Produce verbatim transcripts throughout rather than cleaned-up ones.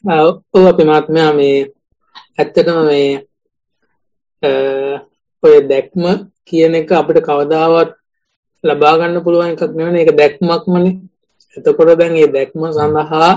ඔව් අපේ මහත්මයා මේ ඇත්තටම මේ ඔය දැක්ම කියන එක අපිට කවදාවත් ලබා ගන්න පුළුවන් එකක් නෙවෙයි. ඒක දැක්මක්මනේ. එතකොට දැන් මේ දැක්ම සඳහා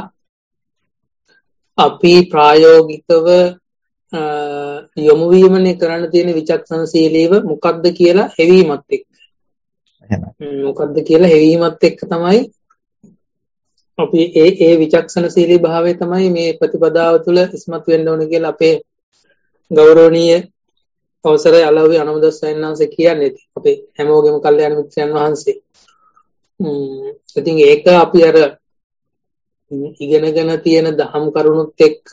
අපි ප්‍රායෝගිකව යොමු වීමනේ කරන්න තියෙන විචක්ෂණශීලීව මොකක්ද කියලා හෙවීමත් එක්ක. එහෙමයි. මොකක්ද කියලා හෙවීමත් එක්ක තමයි අපි ඒ ඒ විචක්ෂණශීලී භාවය තමයි මේ ප්‍රතිපදාව තුළ ඉස්මතු වෙන්න ඕනේ කියලා අපේ ගෞරවනීය අවසරයි අලව්වේ අනුමදස් සයන්නාංශ කියන්නේ. අපේ හැමෝගෙම කල්යාණ මිත්‍රයන් වහන්සේ. ම්ම් ඉතින් ඒක අපි අර ඉගෙනගෙන තියෙන දහම් කරුණුත් එක්ක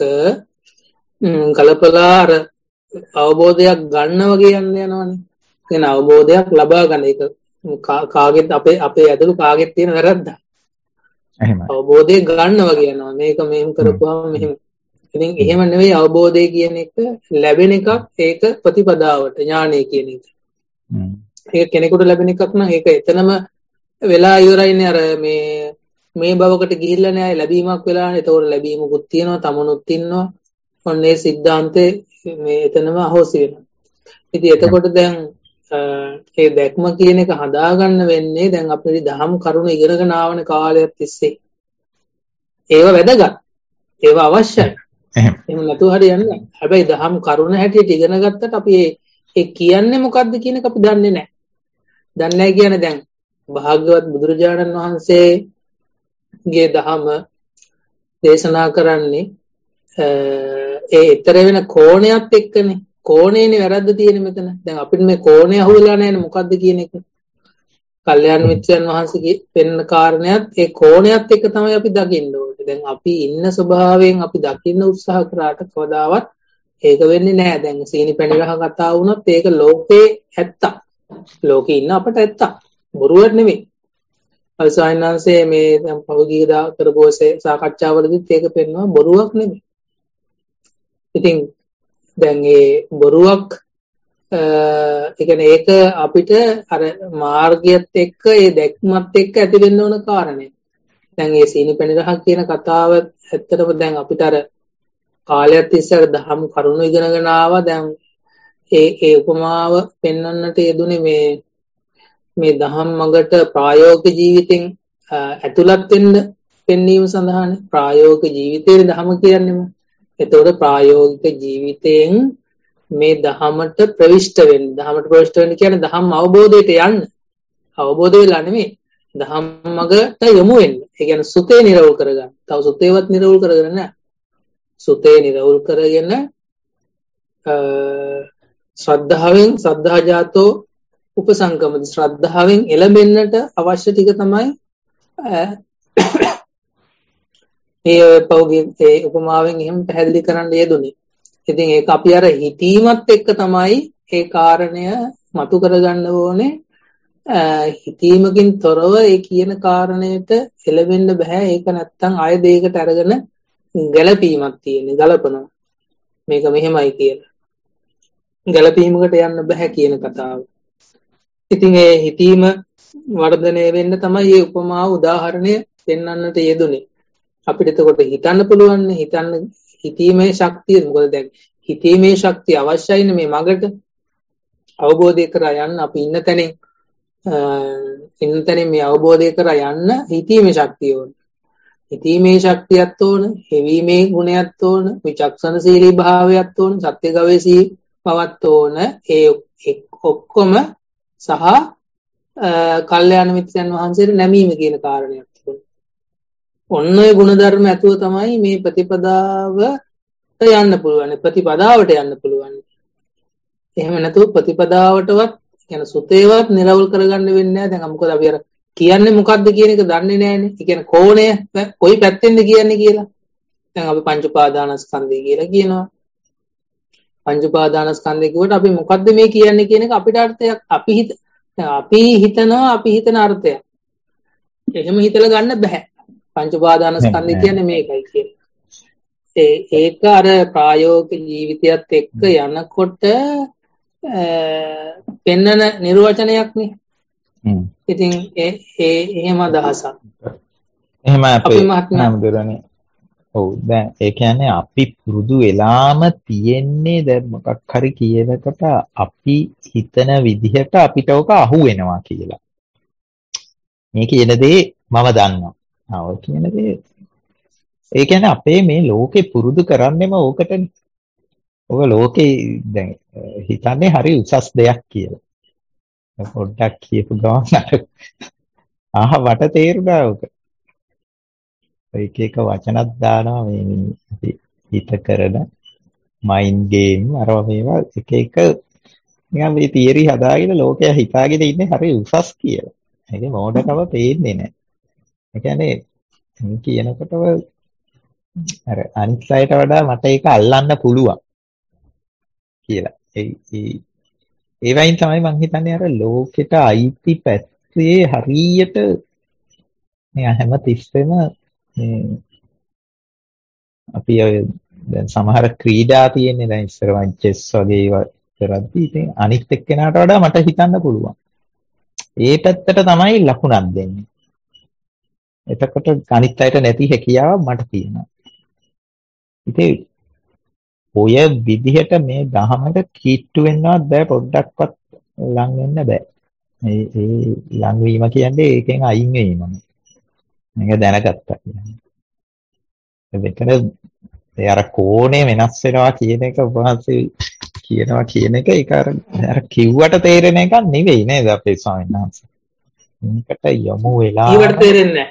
කලපලා අර අවබෝධයක් ගන්න වගේ යන්න යනවනේ. කියන අවබෝධයක් ලබා ගන්න එක කාගෙත් අපේ අපේ ඇතුළු කාගෙත් තියෙන වැරද්දක්. එහෙමයි. අවබෝධය ගන්න වගේ යනවා. මේක මෙහෙම කරපුවාම මෙහෙම. ඉතින් එහෙම නෙවෙයි අවබෝධය කියන එක ලැබෙන එකක්. ඒක ප්‍රතිපදාවට ඥානය කියන එක. හ්ම්. ඒක කෙනෙකුට ලැබෙන එකක් නම් ඒක එතනම වෙලා ඉවරයිනේ. අර මේ මේ භවකට ගිහිල්ලා නෑ ලැබීමක් වෙලානේ. ඒතකොට ලැබීමකුත් තියෙනවා, තමනුත් ඉන්නවා. ඔන්නේ සිද්ධාන්තේ මේ එතනම අහෝසි වෙනවා. ඉතින් එතකොට දැන් ඒ දැක්ම කියන එක හදාගන්න වෙන්නේ දැන් අපේ දහම් කරුණ ඉගෙනගෙන ආවන කාලයක් තිස්සේ. ඒව වැදගත්. ඒව අවශ්‍යයි. එහෙම නැතුව හරියන්නේ නැහැ. හැබැයි දහම් කරුණ හැටියට ඉගෙන ගත්තට අපි ඒ කියන්නේ මොකද්ද කියන එක අපි දන්නේ නැහැ. දන්නේ නැහැ කියන්නේ දැන් භාග්‍යවත් බුදුරජාණන් වහන්සේගේ දහම දේශනා කරන්නේ ඒ ඊතර වෙන කෝණයක් එක්කනේ. කෝණේනේ වැරද්ද තියෙන්නේ මෙතන. දැන් අපිට මේ කෝණය අහුවෙලා නැහැනේ මොකද්ද කියන එක. කල්යාණ මිත්‍රයන් වහන්සේගේ පෙන්න කාරණයක් ඒ කෝණයත් එක්ක තමයි අපි දකින්න ඕනේ. දැන් අපි ඉන්න ස්වභාවයෙන් අපි දකින්න උත්සාහ කරාට කවදාවත් ඒක වෙන්නේ නැහැ. දැන් සීනි පැණි රහ කතා වුණත් ඒක ලෝකේ ඇත්තක්. ලෝකේ ඉන්න අපට ඇත්තක්. බොරුවක් නෙමෙයි. අල්සයින්නාන්සේ මේ දැන් පහුගිය දා කරපු සාකච්ඡාවලදීත් ඒක පෙන්වනවා බොරුවක් නෙමෙයි. ඉතින් දැන් ඒ බොරුවක් ඒ කියන්නේ ඒක අපිට අර මාර්ගයත් එක්ක ඒ දැක්මත් එක්ක ඇති වෙන්න ඕන කාරණේ. දැන් මේ සීනි පැණි රහ කියන කතාව ඇත්තටම දැන් අපිට අර කාලයක් තිස්සේ දහම් කරුණු ඉගෙනගෙන ආවා. දැන් ඒ ඒ උපමාව පෙන්වන්නට යෙදුනේ මේ මේ දහම් මඟට ප්‍රායෝගික ජීවිතෙන් ඇතුළත් වෙන්න පෙන්වීම සඳහානේ. ප්‍රායෝගික ජීවිතයේ දහම කියන්නේම. එතකොට ප්‍රායෝගික ජීවිතයෙන් මේ දහමට ප්‍රවිෂ්ඨ වෙන්න. දහමට ප්‍රවිෂ්ඨ වෙන්න කියන්නේ දහම් අවබෝධයට යන්න. අවබෝධ වෙලා නෙමෙයි. දහම් මඟට යොමු වෙන්න. ඒ කියන්නේ සුතේ නිරවුල් කරගන්න. තව සුතේවත් නිරවුල් කරගෙන නැහැ. සුතේ නිරවුල් කරගෙන ශ්‍රද්ධාවෙන් සද්ධා ජාතෝ උපසංගමති. ශ්‍රද්ධාවෙන් එළඹෙන්නට අවශ්‍ය ටික තමයි මේ පෞගේ ඒ උපමාවෙන් එහෙම පැහැදිලි කරන්න යෙදුනේ. ඉතින් ඒක අපි අර හිතීමත් එක්ක තමයි ඒ කාරණය මතු කරගන්න ඕනේ. හිතීමකින් තොරව ඒ කියන කාරණයට එළවෙන්න බෑ. ඒක නැත්තම් ආය දෙයකට අරගෙන ගැළපීමක් තියෙන්නේ. ගලපනවා. මේක මෙහෙමයි කියලා. ගැළපීමකට යන්න බෑ කියන කතාව. ඉතින් ඒ හිතීම වර්ධනය වෙන්න තමයි මේ උපමාව උදාහරණය දෙන්නන්නට යෙදුනේ. අපිට එතකොට හිතන්න පුළුවන් නේ. හිතන්න හිතීමේ ශක්තිය මොකද දැන් හිතීමේ ශක්තිය අවශ්‍යයිනේ මේ මගට අවබෝධය කරා යන්න. අපි ඉන්න තැනින් ඉන්න තැනින් මේ අවබෝධය කරා යන්න හිතීමේ ශක්තිය ඕන. හිතීමේ ශක්තියත් ඕන, හෙවීමේ ගුණයත් ඕන, විචක්ෂණශීලී භාවයත් ඕන, සත්‍ය ගවේෂී බවත් ඕන. ඒ ඔක්කොම සහ කල්යාණ මිත්‍රයන් වහන්සේට නැමීම කියන කාරණයක් තිබුණා. ඔන්න ඔය ගුණධර්ම ඇතුව තමයි මේ ප්‍රතිපදාවට යන්න පුළුවන්. ප්‍රතිපදාවට යන්න පුළුවන්. එහෙම නැතුව ප්‍රතිපදාවටවත් කියන සුතේවත් නිරවුල් කරගන්න වෙන්නේ නැහැ. දැන් මොකද අපි අර කියන්නේ මොකද්ද කියන එක දන්නේ නැහැනේ. ඒ කියන්නේ කෝණය කොයි පැත්තෙන්ද කියන්නේ කියලා. දැන් අපි පංච උපාදානස්කන්ධය කියලා කියනවා. පංච උපාදානස්කන්ධය කියවට අපි මොකද්ද මේ කියන්නේ කියන එක අපිට අර්ථයක් අපි හිත අපි හිතනවා අපි හිතන අර්ථයක්. එහෙම හිතලා ගන්න බෑ. පංච උපාදානස්කන්ධය කියන්නේ මේකයි කියන්නේ. ඒ ඒක අර ප්‍රායෝගික ජීවිතයත් එක්ක යනකොට පෙන්නන නිර්වචනයක් නේ. හ්ම්. ඉතින් ඒ ඒ එහෙම අදහසක්. එහෙම අපේ හැමදෙරණේ ඔව් දැන් ඒ කියන්නේ අපි පුරුදු වෙලාම තියෙන්නේ දැන් මොකක් හරි කියනකොට අපි හිතන විදිහට අපිට ඔක අහු වෙනවා කියලා. මේ කියන දේ මම දන්නවා. ආ ඔය කියන දේ ඒ කියන්නේ අපේ මේ ලෝකේ පුරුදු කරන්නෙම ඕකටනේ. ඔක ලෝකේ දැන් හිතන්නේ හරි උසස් දෙයක් කියලා. පොඩ්ඩක් කියපු ගමන් අර ආහ මට තේරුණා ඔක. එක එක වචනක් දානවා මේ මේ හිත කරන මයින්ඩ් ගේම් අරවා මේවා එක එක නිකන් මේ තියරි හදාගෙන ලෝකයා හිතාගෙන ඉන්නේ හරි උසස් කියලා. ඒක මොඩකම පේන්නේ නැහැ. ඒ කියන්නේ මේ කියනකොට අර අනිත් අයට වඩා මට ඒක අල්ලන්න පුළුවන් කියලා. ඒ ඒ ඒ වයින් තමයි මම හිතන්නේ අර ලෝකෙට අයිති පැත්තේ හරියට මේ හැම තිස්සෙම මේ අපි ඔය දැන් සමහර ක්‍රීඩා තියෙන්නේ දැන් ඉස්සර වන් චෙස් වගේ ඒවා කරද්දී ඉතින් අනිත් එක්කෙනාට වඩා මට හිතන්න පුළුවන්. ඒ පැත්තට තමයි ලකුණක් දෙන්නේ. එතකොට අනිත් අයට නැති හැකියාව මට තියෙනවා. ඉතින් ඔය විදිහට මේ දහමට කිට්ටු වෙන්නවත් බෑ පොඩ්ඩක්වත් ලං වෙන්න බෑ. ඒ ඒ ලං වීම කියන්නේ ඒකෙන් අයින් වීම. මේක දැනගත්තා කියන්නේ. මෙතන ඒ අර කෝණේ වෙනස් වෙනවා කියන එක උපහාසී කියනවා කියන එක ඒක අර අර කිව්වට තේරෙන එකක් නෙවෙයි නේද අපේ ස්වාමීන් වහන්සේ. මේකට යමු වෙලා ඊවට තේරෙන්නේ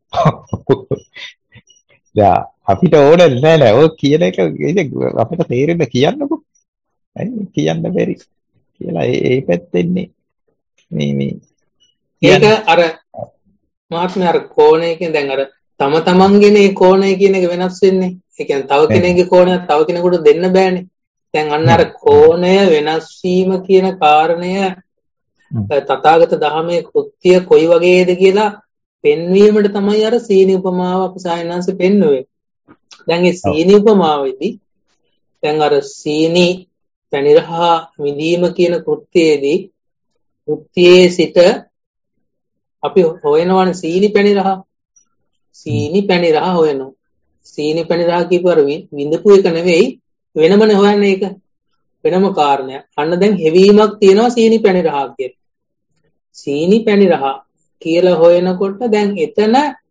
නැහැ. අපිට ඕනේ නෑ නෑ ඔය කියන එක අපිට තේරෙන්න කියන්නකෝ. ඇයි කියන්න බැරි කියලා ඒ පැත්තෙන්නේ මේ මේ ඒක අර මාත්මේ අර කෝණයකින් දැන් අර තම තමන්ගේනේ කෝණය කියන එක වෙනස් වෙන්නේ. ඒ කියන්නේ තව කෙනෙකුගේ කෝණයක් තව කෙනෙකුට දෙන්න බෑනේ. දැන් අන්න අර කෝණය වෙනස් වීම කියන කාරණය තථාගත ධර්මයේ කෘත්‍ය කොයි වගේද කියලා පෙන්වීමට තමයි අර සීනි උපමාව අපි සායනංශ පෙන්වුවේ. දැන් මේ සීනි උපමාවේදී දැන් අර සීනි පැණිරහ මිදීම කියන කෘත්‍යයේදී කෘත්‍යයේ සිට අපි හොයනවානේ සීනි පැණිරහ සීනි පැණිරහ හොයනවා. සීනි පැණිරහ කියපුවාර විඳපු එක නෙවෙයි වෙනමනේ හොයන්නේ ඒක. වෙනම කාරණයක්. අන්න දැන් හෙවීමක් තියෙනවා සීනි පැණිරහ කියලා. සීනි පැණිරහ කියලා හොයනකොට දැන් එතන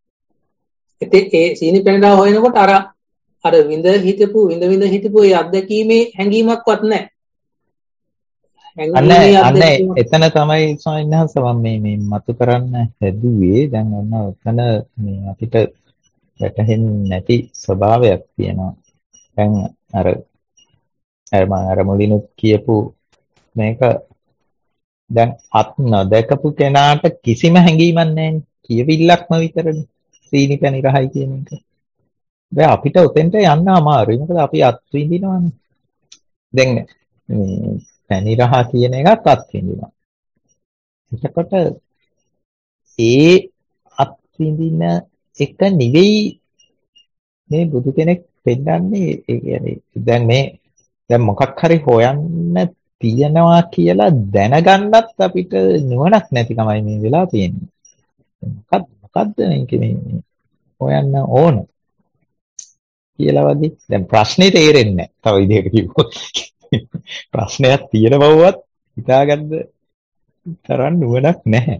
ඒ සීනි පැණිරහ හොයනකොට අර අර විඳ හිටපු විඳ විඳ හිටපු ඒ අත්දැකීමේ හැඟීමක්වත් නැහැ. අන්න අන්න එතන තමයි ස්වාමීන් වහන්සේ මම මේ මේ මතු කරන්න හැදුවේ. දැන් ඔන්න ඔතන මේ අපිට වැටහෙන්නේ නැති ස්වභාවයක් තියෙනවා. දැන් අර අර මම අර මුලිනුත් කියපු මේක දැන් අත් නොදකපු කෙනාට කිසිම හැඟීමක් නැහැ. කියවිල්ලක්ම විතරනේ. සීනි පැණිරහයි කියන එක. දැන් අපිට උතෙන්ට යන්න අමාරුයි. මොකද අපි අත් විඳිනවානේ. දැන් මේ පැණිරහ කියන එකත් අත් විඳිනවා. එතකොට ඒ අත් විඳින එක නෙවෙයි මේ බුදු කෙනෙක් පෙන්නන්නේ. ඒ කියන්නේ දැන් මේ දැන් මොකක් හරි හොයන්න තියනවා කියලා දැනගන්නත් අපිට නුවණක් නැතිකමයි මේ වෙලා තියෙන්නේ. මොකක්ද මොකද්ද මේ හොයන්න ඕන කියලා වගේ. දැන් ප්‍රශ්නේ තේරෙන්නේ නැහැ. තව විදිහකට කිව්වොත් ප්‍රශ්නයක් තියෙන බවවත් හිතාගන්න තරම් නුවණක් නැහැ.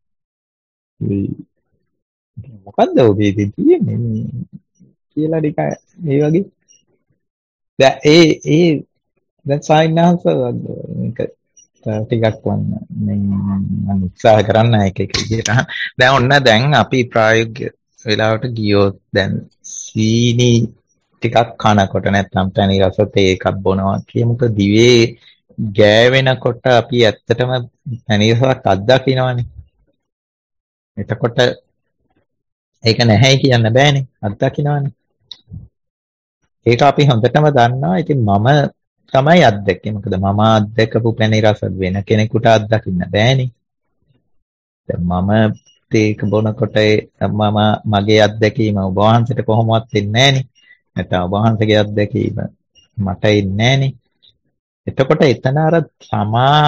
මොකද්ද ඔබේ තියෙන්නේ කියලා ටික මේ වගේ. දැන් ඒ ඒ දැන් සායනහස මේක ටිකක් වන්න මම උත්සාහ කරන්න එක එක විදිහට. දැන් ඔන්න දැන් අපි ප්‍රායෝගික වෙලාවට ගියොත් දැන් සීනි ටිකක් කනකොට නැත්නම් පැණි රස තේ එකක් බොනවා කියමුකෝ දිවේ ගෑවෙනකොට අපි ඇත්තටම පැණි රසක් අත්දකින්නවනේ. එතකොට ඒක නැහැ කියන්න බෑනේ අත්දකින්නවනේ. ඒක අපි හොඳටම දන්නවා. ඉතින් මම තමයි අත්දැකේ. මොකද මම අත්දැකපු පැණි රස වෙන කෙනෙකුට අත්දකින්න බෑනේ. දැන් මම තේක බොනකොට මම මගේ අත්දැකීම ඔබ වහන්සේට කොහොමවත් එන්නේ නෑනේ. නැත්නම් ඔබ වහන්සේගේ අත්දැකීම මට එන්නේ නෑනේ. එතකොට එතන අර තමා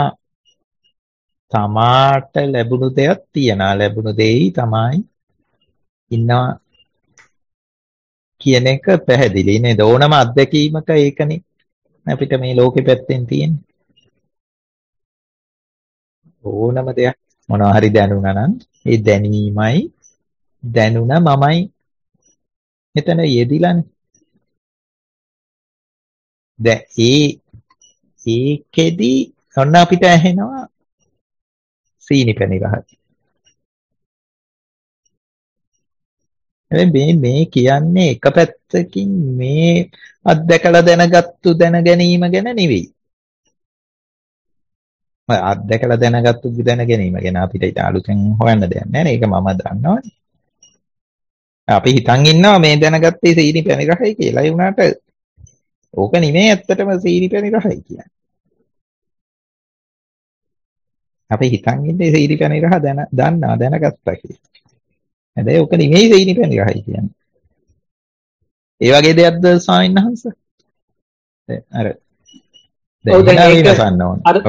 තමාට ලැබුණු දෙයක් තියනවා. ලැබුණු දෙයි තමයි ඉන්නවා කියන එක පැහැදිලි නේද? ඕනම අත්දැකීමක ඒකනේ අපිට මේ ලෝකෙ පැත්තෙන් තියෙන්නේ. ඕනම දෙයක් මොනවා හරි දැනුණා නම් ඒ දැනීමයි දැනුණ මමයි එතන යෙදිලානේ. දැන් ඒ ඒකෙදි ඔන්න අපිට ඇහෙනවා සීනි පැණි රහයි. මේ මේ කියන්නේ එක පැත්තකින් මේ අත්දැකලා දැනගත්තු දැන ගැනීම ගැන නෙවෙයි. අත්දැකලා දැනගත්තු දැන ගැනීම ගැන අපිට ඊට අලුතෙන් හොයන්න දෙයක් නැහැ නේ. ඒක මම දන්නවනේ. අපි හිතන් ඉන්නවා මේ දැනගත්තේ සීනි පැණි රහයි කියලා. ඒ වුණාට ඕක නෙමෙයි ඇත්තටම සීනි පැණි රහයි කියන්නේ. අපි හිතන් ඉන්නේ සීනි පැණි රහ දැන දන්නා දැනගත්තා කියලා. හැබැයි ඕක නෙමෙයි සීනි පැණි රහයි කියන්නේ. ඒ වගේ දෙයක්ද ස්වාමීන් වහන්සේ? අර දැන්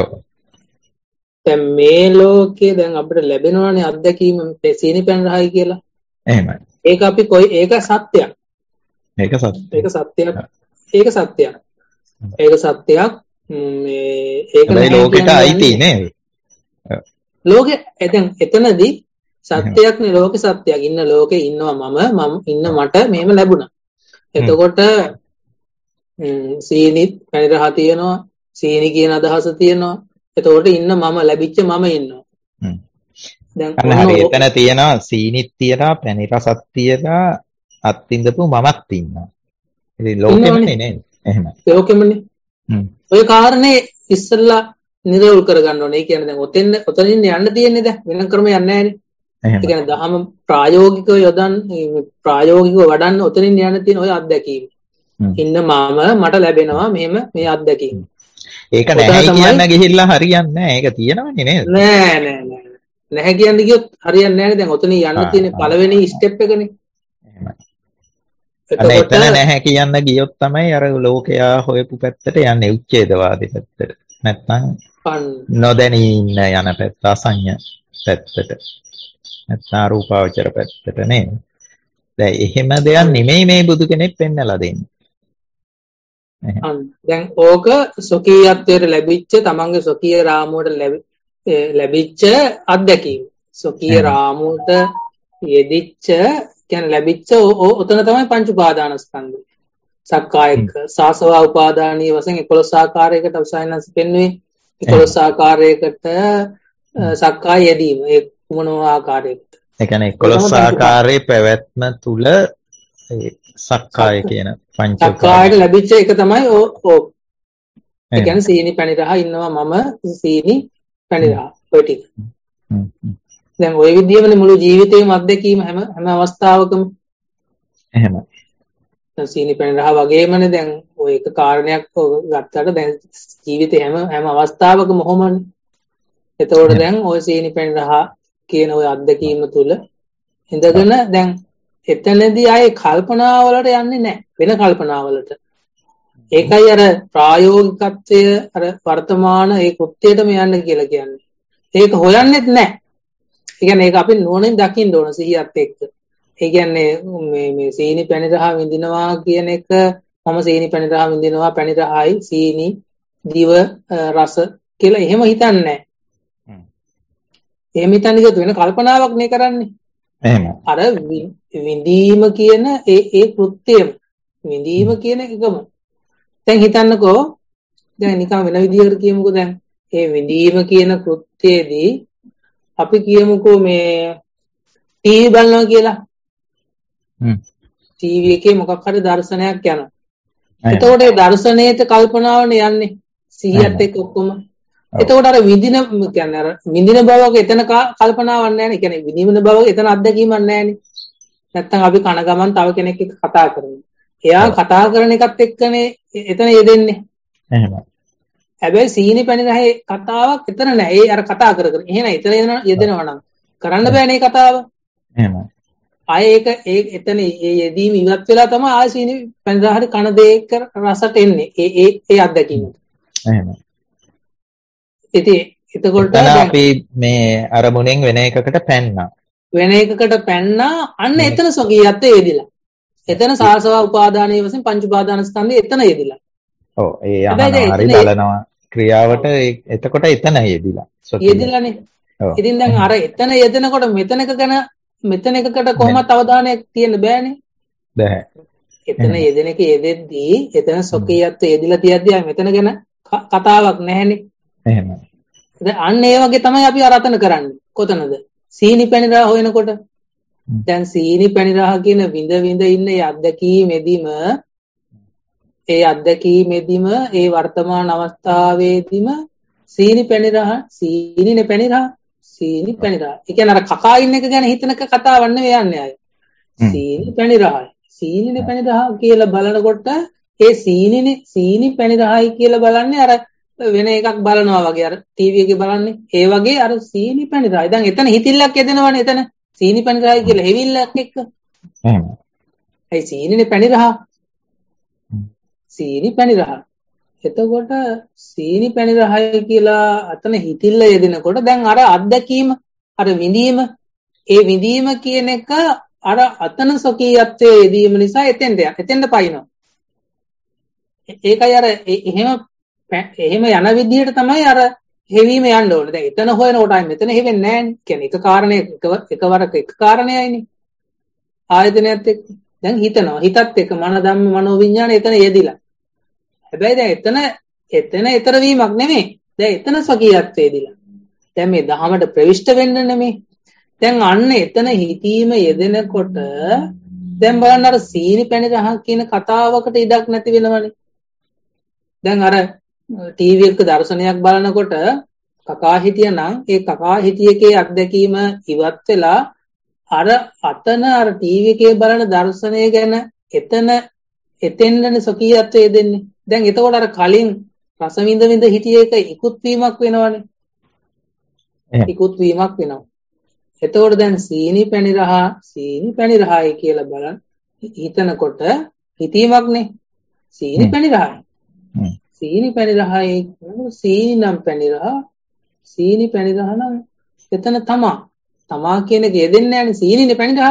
දැන් මේ ලෝකේ දැන් අපිට ලැබෙනවානේ අත්දැකීම සීනි පැණි රහයි කියලා. එහෙමයි. ඒක අපි කොයි ඒක සත්‍යයක්. ඒක සත්‍යයක්. ඒක සත්‍යයක්. ඒක සත්‍යයක්. ඒක සත්‍යයක්. මේ ඒක නෑ ලෝකෙට අයිති නේද? ලෝකෙ දැන් එතනදී සත්‍යයක් නේ ලෝකෙ සත්‍යයක්. ඉන්න ලෝකේ ඉන්නවා මම මම ඉන්න මට මෙහෙම ලැබුණා. එතකොට සීනි පැණි රහ තියෙනවා. සීනි කියන අදහස තියෙනවා. එතකොට ඉන්න මම ලැබිච්ච මම ඉන්නවා. දැන් හරි එතන තියෙනවා සීනිත් තියෙනවා පැණි රසක් තියෙනවා අත්විඳපු මමත් ඉන්නවා. ඉතින් ලෝකෙමනේ නේද? එහෙමයි. ලෝකෙමනේ. හ්ම්. ඔය කාරණේ ඉස්සෙල්ලා නිරවුල් කරගන්න ඕනේ. ඒ කියන්නේ දැන් ඔතෙන් ඔතනින් යන්න තියෙන්නේ දැන් වෙන ක්‍රමයක් නැහැනේ. එහෙමයි. ඒ කියන්නේ දහම ප්‍රායෝගිකව යොදන් ප්‍රායෝගිකව වඩන්න ඔතනින් යන්න තියෙන ඔය අත්දැකීම. ඉන්න මම මට ලැබෙනවා මෙහෙම මේ අත්දැකීම. ඒක නැහැ කියන්න ගිහිල්ලා හරියන්නේ නැහැ. ඒක තියෙනවනේ නේද? නෑ නෑ නෑ. නැහැ කියන්නේ කිව්වොත් හරියන්නේ නැහැ දැන් ඔතන යන්න තියෙන පළවෙනි ස්ටෙප් එකනේ. එහෙමයි. අනේ එතන නැහැ කියන්න ගියොත් තමයි අර ලෝකයා හොයපු පැත්තට යන්නේ උච්ඡේදවාදී පැත්තට. නැත්නම් නොදැනී ඉන්න යන පැත්ත අසඤ්ඤ පැත්තට. නැත්නම් රූපාවචර පැත්තට නේද? දැන් එහෙම දෙයක් නෙමෙයි මේ බුදු කෙනෙක් පෙන්නලා දෙන්නේ. දැන් ඕක සොකීයත්වයට ලැබිච්ච තමන්ගේ සොකීය රාමුවට ලැබිච්ච අත්දැකීම. සොකීය රාමුවට යෙදිච්ච කියන්නේ ලැබිච්ච ඔතන තමයි පංච උපාදානස්කන්ධය. සක්කායක සාසවා උපාදානීය වශයෙන් එකොළොස් ආකාරයකට අවසානස් පෙන්වන්නේ එකොළොස් ආකාරයකට සක්කාය යෙදීම. ඒ කුමන ආකාරයකට? ඒ කියන්නේ එකොළොස් ආකාරයේ පැවැත්ම තුල සක්කාය කියන පංච සක්කායට ලැබිච්ච එක තමයි ඕ. ඒ කියන්නේ සීනි පැණි රහ ඉන්නවා මම සීනි පැණි රහ ඔය ටික. දැන් ওই විදියමනේ මුළු ජීවිතේම අත්දැකීම හැම හැම අවස්ථාවකම. එහෙමයි. දැන් සීනි පැණි රහ වගේමනේ දැන් ඔය එක කාරණයක් ගත්තට දැන් ජීවිතේ හැම හැම අවස්ථාවකම කොහොමනේ. එතකොට දැන් ওই සීනි පැණි රහ කියන ওই අත්දැකීම තුල ඉඳගෙන දැන් එතනදී ආයේ කල්පනාවලට යන්නේ නැහැ. වෙන කල්පනාවලට. ඒකයි අර ප්‍රායෝගිකත්වය අර වර්තමාන ඒ කෘත්‍යයටම යන්න කියලා කියන්නේ. ඒක හොයන්නෙත් නැහැ. ඒ කියන්නේ ඒක අපි නුවණින් දකින්න ඕන සිහියත් එක්ක. ඒ කියන්නේ මේ මේ සීනි පැණි රහ විඳිනවා කියන එක මම සීනි පැණි රහ විඳිනවා පැණි රහයි සීනි දිව රස කියලා එහෙම හිතන්නේ නැහැ. එහෙම හිතන්නේ කිව්වොත් වෙන කල්පනාවක් නේ කරන්නේ. එහෙම. අර විඳීම කියන ඒ ඒ කෘත්‍යයම විඳීම කියන එකම. දැන් හිතන්නකෝ දැන් නිකන් වෙන විදිහකට කියමුකෝ දැන් ඒ විඳීම කියන කෘත්‍යයේදී අපි කියමුකෝ මේ ටීවී බලනවා කියලා. හ්ම්. ටීවී එකේ මොකක් හරි දර්ශනයක් යනවා. එතකොට ඒ දර්ශනයේට කල්පනාවනේ යන්නේ සිහියත් එක්ක ඔක්කොම. එතකොට අර විඳින කියන්නේ අර විඳින බවක එතන කල්පනාවක් නැහැ නේ. කියන්නේ විඳින බවක එතන අත්දැකීමක් නැහැ නේ. නැත්තම් අපි කන ගමන් තව කෙනෙක් එක්ක කතා කරනවා. එයා කතා කරන එකත් එක්කනේ එතන යෙදෙන්නේ. එහෙමයි. හැබැයි සීනි පැණි රහේ කතාවක් එතන නැහැ. ඒ අර කතා කර කර. එහෙනම් එතන යෙදෙනවා නම් කරන්න බෑනේ කතාව. එහෙමයි. ආයේ ඒක ඒ එතන ඒ යෙදීම ඉවත් වෙලා තමයි ආය සීනි පැණි රහේ කන දෙක රසට එන්නේ. ඒ ඒ ඒ අත්දැකීම. එහෙමයි. ඉතින් එතකොට අපි මේ අරමුණෙන් වෙන එකකට පැන්නා. වෙන එකකට පැන්නා අන්න එතන සොකියත් වේදිලා. එතන සාසව උපාදානයේ වශයෙන් පංච උපාදානස්කන්ධය එතන යෙදිලා. ඔව් ඒ අහනවා හරි බලනවා ක්‍රියාවට එතකොට එතන යෙදිලා. යෙදිලානේ. ඉතින් දැන් අර එතන යෙදෙනකොට මෙතනක ගැන මෙතන එකකට කොහොමද අවධානයක් තියෙන්න බෑනේ. බෑ. එතන යෙදෙන එක යෙදෙද්දී එතන සොකියත් යෙදිලා තියද්දී මෙතන ගැන කතාවක් නැහැනේ. එහෙමයි. දැන් අන්න ඒ වගේ තමයි අපි අරතන කරන්නේ. කොතනද? සීනි පැණිරහ හොයනකොට. දැන් සීනි පැණිරහ කියන විඳ විඳ ඉන්න ඒ අත්දැකීමෙදිම ඒ අත්දැකීමෙදිම ඒ වර්තමාන අවස්ථාවේදීම සීනි පැණිරහ සීනිනේ පැණිරහ සීනි පැණිරහ. ඒ කියන්නේ අර කකා ඉන්න එක ගැන හිතනක කතාවක් නෙවෙයි යන්නේ අය. සීනි පැණිරහයි. සීනිනේ පැණිරහ කියලා බලනකොට ඒ සීනිනේ සීනි පැණිරහයි කියලා බලන්නේ අර වෙන එකක් බලනවා වගේ අර ටීවී එකේ බලන්නේ. ඒ වගේ අර සීනි පැණිරහයි. දැන් එතන හිතිල්ලක් යදෙනවනේ එතන. සීනි පැණිරහයි කියලා හෙවිල්ලක් එක්ක. එහෙම. ඒ සීනිනේ පැණිරහ. සීනි පැණිරහ. එතකොට සීනි පැණිරහයි කියලා අතන හිතිල්ල යෙදෙනකොට දැන් අර අත්දැකීම අර විඳීම ඒ විඳීම කියන එක අර අතන සොකීයත්වයේ යෙදීම නිසා එතෙන්ද එතෙන්ද පයින්නවා. ඒකයි අර එහෙම එහෙම යන විදිහට තමයි අර හෙවීම යන්න ඕනේ. දැන් එතන හොයනකොටයි මෙතන හෙවෙන්නේ නැහැනේ. කියන්නේ එක කාරණයක් එකවරක එක කාරණයයිනේ. ආයතනයත් එක්ක දැන් හිතනවා. හිතත් එක්ක මන ධම්ම මනෝ විඥාන එතන යෙදිලා. හැබැයි දැන් එතන එතන ඊතර වීමක් නෙමෙයි. දැන් එතන සොකියත්වයේ යෙදිලා. දැන් මේ දහමට ප්‍රවිෂ්ඨ වෙන්න නෙමෙයි. දැන් අන්න එතන හිතීම යෙදෙනකොට දැන් බලන්න අර සීනි පැණිරහ කියන කතාවකට ඉඩක් නැති වෙනවනේ. දැන් අර ටීවී එක දර්ශනයක් බලනකොට කකා හිටියනම් ඒ කකා හිටියකේ අත්දැකීම ඉවත් වෙලා අර අතන අර ටීවී එකේ බලන දර්ශනය ගැන එතන එතෙන්දනේ සොකියත්වයේ දෙන්නේ. දැන් එතකොට අර කලින් රස විඳ විඳ හිටිය එක ඉක්ුත් වීමක් වෙනවනේ. ඉක්ුත් වීමක් වෙනවා. එතකොට දැන් සීනි පැණිරහ සීනි පැණිරහයි කියලා බලන් හිතනකොට හිතීමක්නේ. සීනි පැණිරහයි. සීනි පැණිරහයි සීනි නම් පැණිරහ සීනි පැණිරහ නම් එතන තමා තමා කියන එක යෙදෙන්නේ නැහැනේ. සීනිනේ පැණිරහ.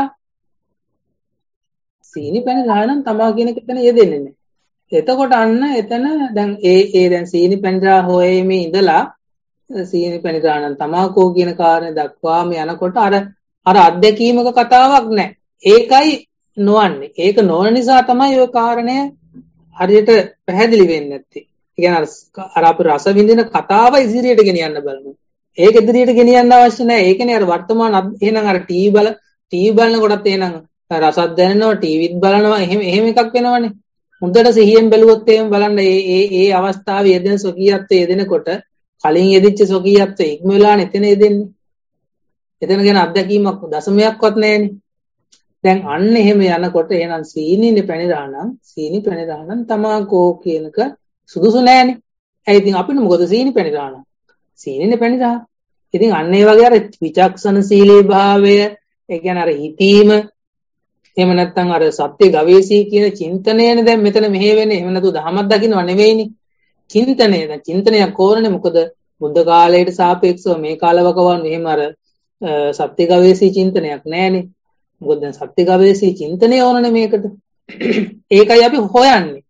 සීනි පැණිරහ නම් තමා කියන එක එතන යෙදෙන්නේ නැහැ. එතකොට අන්න එතන දැන් ඒ ඒ දැන් සීනි පැණිරහ හොයීමේ ඉඳලා සීනි පැණිරහ නම් තමාකෝ කියන කාරණේ දක්වාම යනකොට අර අර අත්දැකීමක කතාවක් නැහැ. ඒකයි නොවන්නේ. ඒක නොවන නිසා තමයි ওই කාරණය හරියට පැහැදිලි වෙන්නේ නැත්තේ. ඒ කියන්නේ අර අපේ රස විඳින කතාව ඉදිරියට ගෙනියන්න බලනවා. ඒක ඉදිරියට ගෙනියන්න අවශ්‍ය නැහැ. ඒකනේ අර වර්තමාන එහෙනම් අර ටීවී බල ටීවී බලනකොටත් එහෙනම් රසත් දැනෙනවා ටීවීත් බලනවා එහෙම එහෙම එකක් වෙනවනේ. හොඳට සිහියෙන් බැලුවොත් එහෙම බලන්න මේ මේ මේ අවස්ථාවේ යෙදෙන සොකියත්වයේ යෙදෙනකොට කලින් යෙදිච්ච සොකියත්වයේ ඉක්ම වෙලානේ එතන යෙදෙන්නේ. එතන ගැන අත්දැකීමක් දශමයක්වත් නැහැනේ. දැන් අන්න එහෙම යනකොට එහෙනම් සීනිනේ පැණිරහ නම් සීනි පැණිරහ නම් තමාකෝ කියනක සුදුසු නැහැනේ. ඒ ඉතින් අපිට මොකද සීනි පැණිරහ නම් සීනිනේ පැණිරහ. ඉතින් අන්න ඒ වගේ අර විචක්ෂණශීලී භාවය ඒ කියන්නේ අර හිතීම එහෙම නැත්නම් අර සත්‍ය ගවේෂී කියන චින්තනයනේ දැන් මෙතන මෙහෙ වෙන්නේ. එහෙම නැතු දහමක් දකින්නව නෙවෙයිනේ. චින්තනය දැන් චින්තනයක් ඕනනේ. මොකද බුද්ධ කාලයට සාපේක්ෂව මේ කාලවකවන් එහෙම අර සත්‍ය ගවේෂී චින්තනයක් නැහැනේ. මොකද දැන් සත්‍ය ගවේෂී චින්තනය ඕනනේ මේකට. ඒකයි අපි හොයන්නේ.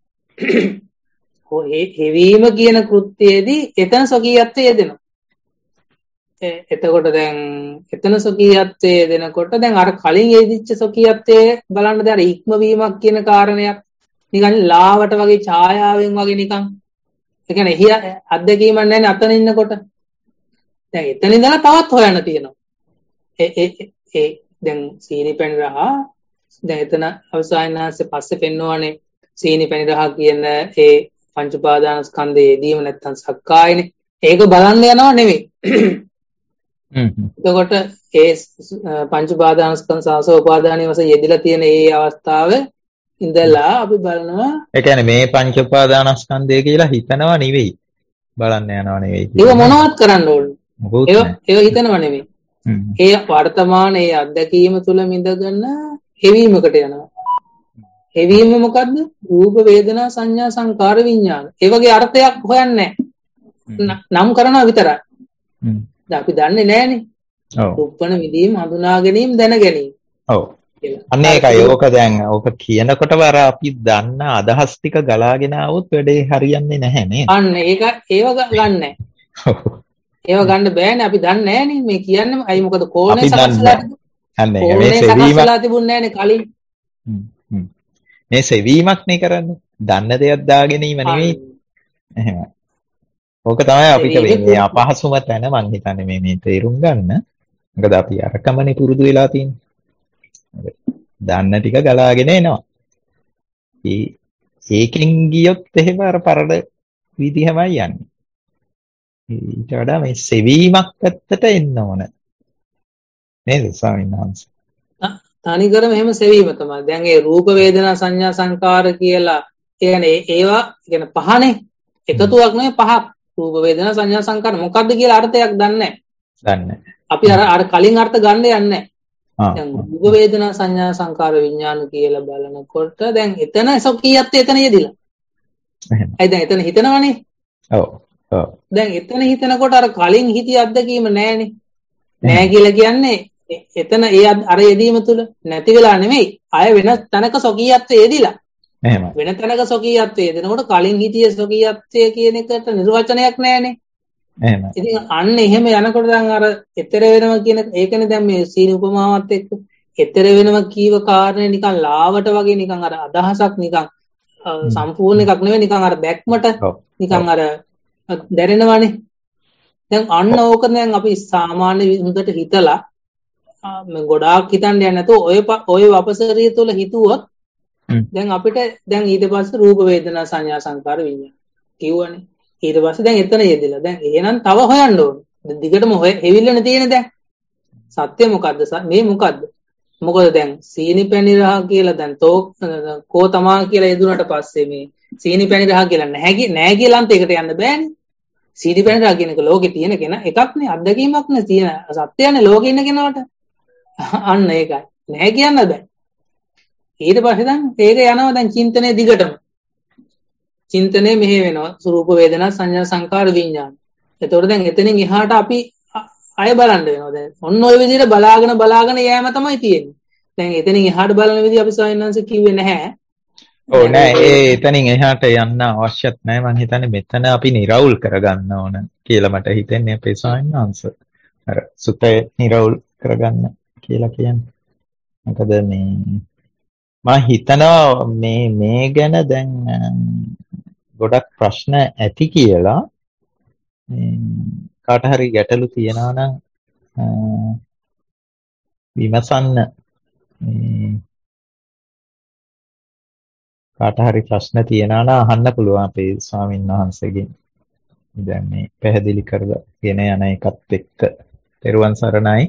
හෙවීම කියන කෘත්‍යයේදී එතන සොකියත්වයේ යෙදෙනවා. එතකොට දැන් එතන සොකියත්වයේ යෙදෙනකොට දැන් අර කලින් යෙදිච්ච සොකියත්වයේ බලන්න දැන් අර ඉක්මවීමක් කියන කාරණයක් නිකන් ලාවට වගේ ඡායාවෙන් වගේ නිකන් ඒ කියන්නේ එහි අත්දැකීමක් නැහැ අතන ඉන්නකොට. දැන් එතන ඉඳලා තවත් හොයන්න තියෙනවා. ඒ ඒ ඒ දැන් සීනි පැණිරහ දැන් එතන අවසායනාංශ පස්සේ පෙන්වන්නේ සීනි පැණිරහ කියන ඒ පංච උපාදාන ස්කන්ධයේදීම නැත්තම් සක්කායනේ. ඒක බලන්න යනවා නෙමෙයි. එතකොට ඒ පංච උපාදාන ස්කන්ධ සාසව උපාදානයේ වශයෙන් යෙදিলা තියෙන ඒ අවස්ථාවේ ඉඳලා අපි බලනවා. ඒ කියන්නේ මේ පංච උපාදාන ස්කන්ධය කියලා හිතනවා නෙවෙයි. බලන්න යනවා නෙවෙයි. ඒක මොනවත් කරන්න ඕනේ. ඒක ඒක හිතනවා නෙවෙයි. ඒ වර්තමාන ඒ අත්දැකීම තුල මිදගෙන හෙවීමකට යනවා. හෙවීම මොකද්ද? රූප වේදනා සංඥා සංකාර විඥාන. ඒ වගේ අර්ථයක් හොයන්නේ නැහැ. නම් කරනවා විතරයි. දැන් අපි දන්නේ නැහනේ. ඔව්. උප්පන විදීම හඳුනා ගැනීම දැන ගැනීම. ඔව්. අන්න ඒකයි. ඕක දැන් ඕක කියනකොට වර අපි දන්න අදහස් ටික ගලාගෙන આવොත් වැඩේ හරියන්නේ නැහැ නේද? අන්න ඒක ඒව ගන්න. ඒව ගන්න බෑනේ අපි දන්නේ නැහනේ මේ කියන්නේ. අයි මොකද කෝණේ සකස්ලා අන්න ඒක මේ සෙවීම තිබුණේ නැහනේ කලින්. මේ සෙවීමක් නේ කරන්නේ. දන්න දෙයක් දාගෙනීම නෙවෙයි. එහෙම. ඕක තමයි අපිට මේ අපහසුම තැන මං හිතන්නේ මේ මේ තේරුම් ගන්න. මොකද අපි අරකමනේ පුරුදු වෙලා තියෙන්නේ. දන්න ටික ගලාගෙන එනවා. ඒ ඒකෙන් ගියොත් එහෙම අර පරණ විදිහමයි යන්නේ. ඊට වඩා මේ සෙවීමක් පැත්තට එන්න ඕන. නේද ස්වාමීන් වහන්සේ? තනිකරම එහෙම සෙවීම තමයි. දැන් ඒ රූප වේදනා සංඥා සංකාර කියලා කියන්නේ ඒවා කියන්නේ පහනේ එකතුවක් නෙවෙයි පහක්. රූප වේදනා සංඥා සංකාර මොකද්ද කියලා අර්ථයක් දන්නේ නැහැ. දන්නේ නැහැ. අපි අර අර කලින් අර්ථ ගන්න යන්නේ නැහැ. දැන් රූප වේදනා සංඥා සංකාර විඥාන කියලා බලනකොට දැන් එතන සොකියත් එතන යෙදිලා. එහෙනම් දැන් එතන හිතනවනේ. ඔව්. ඔව්. දැන් එතන හිතනකොට අර කලින් හිතිය අත්දැකීම නැහැනේ. නැහැ කියලා කියන්නේ එතන ඒ අර යෙදීම තුල නැති වෙලා නෙමෙයි. අය වෙන තැනක සොකියත්වයේ යෙදිලා. එහෙමයි. වෙන තැනක සොකියත්වයේ යෙදෙනකොට කලින් හිතිය සොකියත්වයේ කියන එකට නිර්වචනයක් නැහැනේ. එහෙමයි. ඉතින් අන්න එහෙම යනකොට දැන් අර ඊතර වෙනවා කියන ඒකනේ දැන් මේ සීන උපමාවත් එක්ක ඊතර වෙනවා කීව කාරණේ නිකන් ලාවට වගේ නිකන් අර අදහසක් නිකන් සම්පූර්ණ එකක් නෙවෙයි නිකන් අර දැක්මට නිකන් අර දැනෙනවානේ. දැන් අන්න ඕක දැන් අපි සාමාන්‍ය හොඳට හිතලා මේ ගොඩාක් හිතන්න යන්නේ නැතුව ඔය ඔය වපසරිය තුල හිතුවොත් දැන් අපිට දැන් ඊට පස්සේ රූප වේදනා සංඥා සංකාර විඤ්ඤාණ කිව්වනේ. ඊට පස්සේ දැන් එතන යෙදিলা. දැන් එහෙනම් තව හොයන්න ඕනේ. දැන් දිගටම හෙවිල්ලනේ තියෙන්නේ දැන්. සත්‍ය මොකද්ද? මේ මොකද්ද? මොකද දැන් සීනි පැණි රහ කියලා දැන් තෝ කෝ තමා කියලා යෙදුනට පස්සේ මේ සීනි පැණි රහ කියලා නැහැ නෑ කියලා අන්ත එකට යන්න බෑනේ. සීනි පැණි රහ කියන එක ලෝකේ තියෙන කෙනා එකක්නේ අත්දැකීමක් නේ තියෙන සත්‍යයනේ ලෝකේ ඉන්න කෙනාට. අන්න ඒකයි. නැහැ කියන්න බෑ. ඊට පස්සේ දැන් ඒක යනවා දැන් චින්තනයේ දිගටම. චින්තනයේ මෙහෙ වෙනවා ස්වરૂප වේදනා සංඥා සංකාර විඥාන. එතකොට දැන් එතනින් එහාට අපි අය බලන්න වෙනවා දැන්. ඔන්න ඔය විදිහට බලාගෙන බලාගෙන යෑම තමයි තියෙන්නේ. දැන් එතනින් එහාට බලන විදිහ අපි සායනංශ කිව්වේ නැහැ. ඔව් නෑ ඒ එතනින් එහාට යන්න අවශ්‍යත් නෑ මම හිතන්නේ මෙතන අපි නිරවුල් කරගන්න ඕන කියලා මට හිතෙන්නේ අපේ සායනංශ. අර සුතේ නිරවුල් කරගන්න කියලා කියන්නේ. මොකද මේ මම හිතනවා මේ මේ ගැන දැන් ගොඩක් ප්‍රශ්න ඇති කියලා කාට හරි ගැටලු තියෙනවා නම් විමසන්න කාට හරි ප්‍රශ්න තියෙනවා නම් අහන්න පුළුවන් අපේ ස්වාමීන් වහන්සේගෙන්. දැන් මේ පැහැදිලි කරගෙන යන එකත් එක්ක තෙරුවන් සරණයි.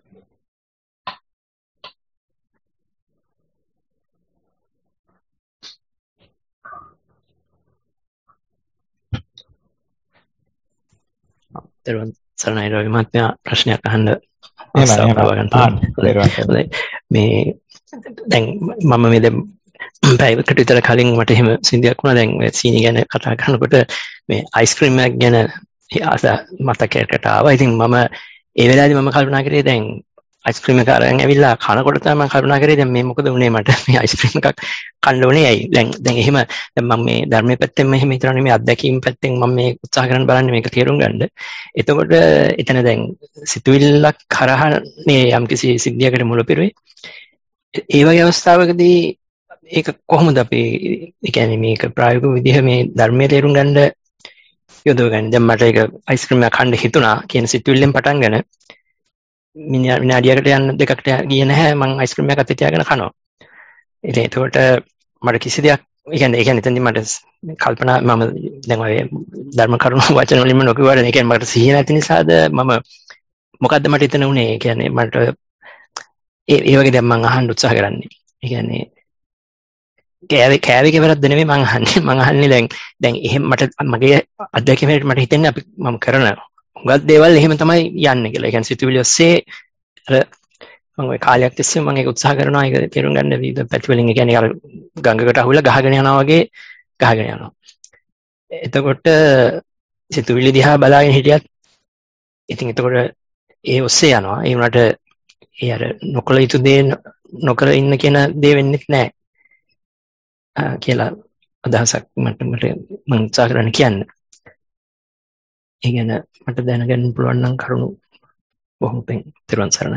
තෙරුවන් සරණයි රවි මහත්මයා ප්‍රශ්නයක් අහන්න අවස්ථාව ගන්න. මේ දැන් මම මේ දැන් පැයකට විතර කලින් මට එහෙම සින්දියක් වුණා. දැන් සීනි ගැන කතා කරනකොට මේ අයිස්ක්‍රීම් එකක් ගැන ආස මතකයකට ආවා. ඉතින් මම ඒ වෙලාවේදී මම කල්පනා කරේ දැන් අයිස්ක්‍රීම් එක අරන් ඇවිල්ලා කනකොට තමයි මම කල්පනා කරේ දැන් මේ මොකද වුනේ මට මේ අයිස්ක්‍රීම් එකක් කන්න ඕනේ ඇයි? දැන් දැන් එහෙම දැන් මම මේ ධර්මයේ පැත්තෙන් මෙහෙම හිතනවා නෙමෙයි අත්දැකීම් පැත්තෙන් මම මේ උත්සාහ කරන්න බලන්නේ මේක තේරුම් ගන්න. එතකොට එතන දැන් සිතුවිල්ලක් කරහා මේ යම්කිසි සිද්ධියකට මුල පිරුවේ. ඒ වගේ අවස්ථාවකදී ඒක කොහොමද අපි ඒ කියන්නේ මේක ප්‍රායෝගික විදිහ මේ ධර්මයේ තේරුම් ගන්න යොදවගන්නේ? දැන් මට ඒක අයිස්ක්‍රීම් එකක් කන්න හිතුණා කියන සිතුවිල්ලෙන් පටන් ගන්න විනාඩියකට යන දෙකකට ගියේ නැහැ මම අයිස්ක්‍රීම් එකක් අතේ තියාගෙන කනවා. ඉතින් එතකොට මට කිසි දෙයක් ඒ කියන්නේ ඒ කියන්නේ එතනදී මට කල්පනා මම දැන් ඔය ධර්ම කරුණු වචන වලින්ම නොකියුවාට ඒ කියන්නේ මට සිහිය නැති නිසාද මම මොකද්ද මට එතන උනේ? ඒ කියන්නේ මට ඒ ඒ වගේ දැන් මම අහන්න උත්සාහ කරන්නේ. ඒ කියන්නේ කෑවේ කෑවේ කෙවරක්ද නෙමෙයි මම අහන්නේ. මම අහන්නේ දැන් දැන් එහෙම මට මගේ අත්දැකීමට මට හිතෙන්නේ අපි මම කරන හුඟක් දේවල් එහෙම තමයි යන්නේ කියලා. ඒ කියන්නේ සිතුවිලි ඔස්සේ අර මම ඔය කාලයක් තිස්සේ මම ඒක උත්සාහ කරනවා ඒක තේරුම් ගන්න විවිධ පැති වලින්. ඒ කියන්නේ අර ගඟකට අහුවලා ගහගෙන යනවා වගේ ගහගෙන යනවා. එතකොට සිතුවිලි දිහා බලාගෙන හිටියත් ඉතින් එතකොට ඒ ඔස්සේ යනවා. ඒ වුණාට ඒ අර නොකල යුතු දේ නොකර ඉන්න කියන දේ වෙන්නේ නැහැ කියලා අදහසක් මට මට මම උත්සාහ කරන්න කියන්නේ. ඒ කියන්නේ මට දැනගන්න පුළුවන් නම් කරුණු බොහොම පෙන් තිරුවන් සරණයි.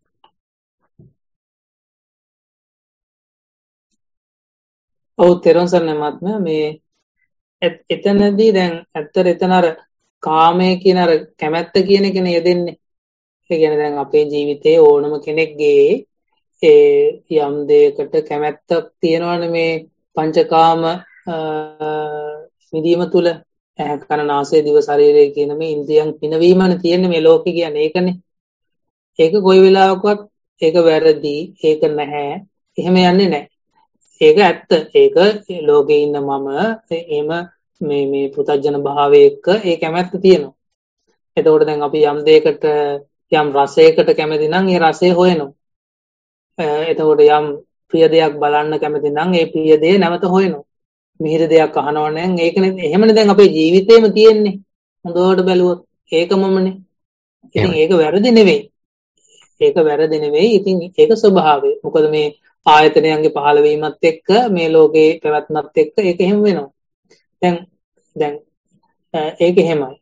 ඔව් තිරුවන් සරණයි මහත්මයා. මේ එතනදී දැන් ඇත්තට එතන අර කාමය කියන අර කැමැත්ත කියන එක නෙදෙන්නේ. ඒ කියන්නේ දැන් අපේ ජීවිතයේ ඕනම කෙනෙක්ගේ ඒ යම් දෙයකට කැමැත්තක් තියෙනවනේ මේ පංචකාම විදීම තුල ඇහ කන නාසය දිව ශරීරය කියන මේ ඉන්ද්‍රියන් පිනවීමනේ තියෙන්නේ මේ ලෝකෙ කියන්නේ ඒකනේ. ඒක කොයි වෙලාවකවත් ඒක වැරදි, ඒක නැහැ. එහෙම යන්නේ නැහැ. ඒක ඇත්ත. ඒක ලෝකේ ඉන්න මම එහෙම මේ මේ පුතඥ භාවයේ එක්ක ඒ කැමැත්ත තියෙනවා. එතකොට දැන් අපි යම් දෙයකට යම් රසයකට කැමති නම් ඒ රසය හොයනවා. එතකොට යම් ප්‍රිය දෙයක් බලන්න කැමති නම් ඒ ප්‍රිය දේ නැවත හොයනවා. මිහිර දෙයක් අහනවා නම් ඒකනේ එහෙමනේ දැන් අපේ ජීවිතේම තියෙන්නේ. හොඳට බැලුවොත් ඒකමමනේ. ඉතින් ඒක වැරදි නෙවෙයි. ඒක වැරදි නෙවෙයි. ඉතින් ඒක ස්වභාවය. මොකද මේ ආයතනයන්ගේ පහළ වීමත් එක්ක මේ ලෝකේ පැවැත්මත් එක්ක ඒක එහෙම වෙනවා. දැන් දැන් ඒක එහෙමයි.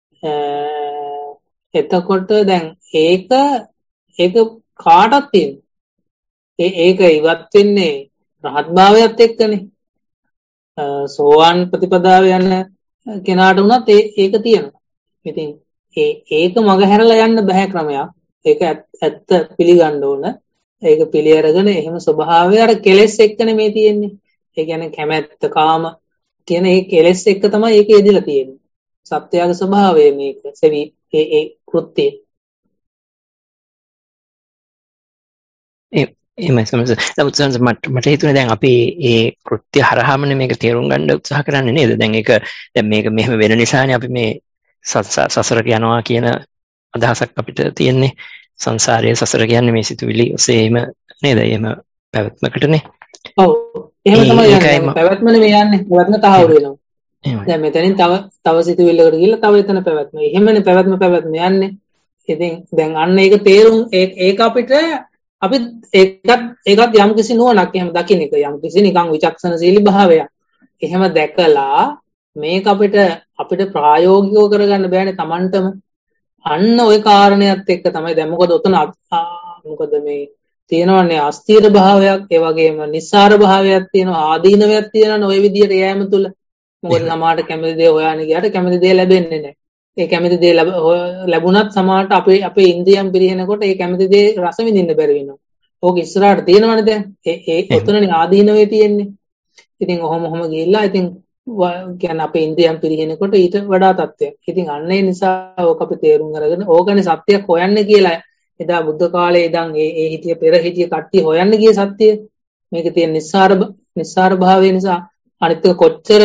එතකොට දැන් ඒක ඒක කාටත් තියෙනවා. ඒ ඒක ඉවත් වෙන්නේ රහත් භාවයත් එක්කනේ. සෝවාන් ප්‍රතිපදාව යන කෙනාට උනත් ඒක තියෙනවා. ඉතින් ඒ ඒක මග හැරලා යන්න බෑ ක්‍රමයක්. ඒක ඇත්ත පිළිගන්න ඕන. ඒක පිළි අරගෙන එහෙම ස්වභාවය අර කෙලෙස් එක්කනේ මේ තියෙන්නේ. ඒ කියන්නේ කැමැත්ත කාම කියන ඒ කෙලෙස් එක්ක තමයි ඒක එදිලා තියෙන්නේ. සත්‍යයගේ ස්වභාවය මේක. සෙවි ඒ ඒ කෘත්‍යය. එහෙමයි සමහර උත්සාහ මට මට හිතුනේ දැන් අපි ඒ කෘත්‍ය හරහාමනේ මේක තේරුම් ගන්න උත්සාහ කරන්නේ නේද? දැන් ඒක දැන් මේක මෙහෙම වෙන නිසානේ අපි මේ සසරට යනවා කියන අදහසක් අපිට තියෙන්නේ. සංසාරයේ සසර කියන්නේ මේ සිතුවිලි ඔසේම නේද? එහෙම පැවැත්මකටනේ. ඔව්. එහෙම තමයි යන්නේ. පැවැත්මනේ මේ යන්නේ. පැවැත්ම තහවුරු වෙනවා. දැන් මෙතනින් තව තව සිතුවිල්ලකට ගිහිල්ලා තව එතන පැවැත්ම. එහෙමනේ පැවැත්ම පැවැත්ම යන්නේ. ඉතින් දැන් අන්න ඒක තේරුම් ඒක අපිට අපි ඒකත් ඒකත් යම් කිසි නුවණක් එහෙම දකින්න එක යම් කිසි නිකන් විචක්ෂණශීලී භාවයක්. එහෙම දැකලා මේක අපිට අපිට ප්‍රායෝගිකව කරගන්න බෑනේ Tamanටම. අන්න ওই කාරණයක් එක්ක තමයි දැන් මොකද උතන මොකද මේ තියෙනවනේ අස්ථීර භාවයක් ඒ වගේම නිස්සාර භාවයක් තියෙනවා ආදීනවයක් තියෙනවනේ ওই විදියට යෑම තුල. මොකද සමාහට කැමති දේ හොයන්න ගියාට කැමති දේ ලැබෙන්නේ නැහැ. ඒ කැමති දේ ලැබුණත් සමාහට අපේ අපේ ඉන්ද්‍රියම් පිරිනකොට ඒ කැමති දේ රස විඳින්න බැරි වෙනවා. ඕක ඉස්සරහට තියෙනවනේ දැන්. ඒ ඒ උතනනේ ආදීනවේ තියෙන්නේ. ඉතින් ඔහොම ඔහොම ගිහිල්ලා ඉතින් කියන්නේ අපේ ඉන්ද්‍රියම් පිරිනකොට ඊට වඩා තත්ත්වයක්. ඉතින් අන්න ඒ නිසා ඕක අපි තේරුම් අරගෙන ඕකනේ සත්‍යයක් හොයන්න කියලා එදා බුද්ධ කාලේ ඉඳන් ඒ ඒ හිටිය පෙර හිටිය කට්ටිය හොයන්න ගිය සත්‍යය. මේකේ තියෙන නිස්සාර නිස්සාර භාවය නිසා අනිත් කොච්චර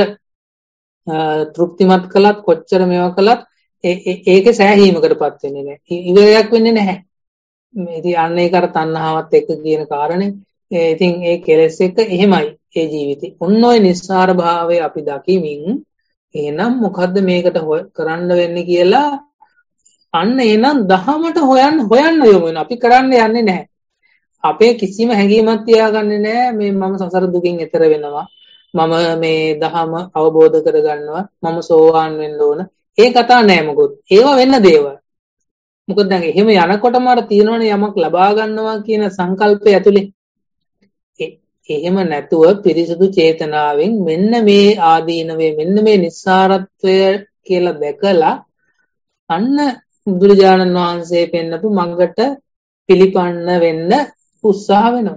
තෘප්තිමත් කළත් කොච්චර මේවා කළත් ඒකේ සෑහීමකටපත් වෙන්නේ නැහැ. ඉවරයක් වෙන්නේ නැහැ. ඉතින් අන්න ඒක අර තණ්හාවත් එක්ක කියන කාරණේ. ඉතින් ඒ කෙලෙස් එක එහෙමයි ඒ ජීවිතේ. ඔන්න ඔය නිස්සාර භාවය අපි දකිමින් එහෙනම් මොකද්ද මේකට කරන්න වෙන්නේ කියලා අන්න එහෙනම් දහමට හොයන්න හොයන්න යමු වෙන. අපි කරන්න යන්නේ නැහැ. අපේ කිසිම හැඟීමක් තියාගන්නේ නැහැ මේ මම සසර දුකින් එතර වෙනවා. මම මේ දහම අවබෝධ කරගන්නවා. මම සෝවාන් වෙන්න ඕන. ඒ කතා නෑ මොකොත්. ඒවා වෙන්න දේවල්. මොකද දැන් එහෙම යනකොටම අර තියෙනවනේ යමක් ලබා ගන්නවා කියන සංකල්පය ඇතුලේ. එහෙම නැතුව පිරිසුදු චේතනාවෙන් මෙන්න මේ ආදීනවේ මෙන්න මේ නිස්සාරත්වය කියලා දැකලා අන්න බුදුරජාණන් වහන්සේ පෙන්නපු මඟට පිළිපන්න වෙන්න උත්සාහ වෙනවා.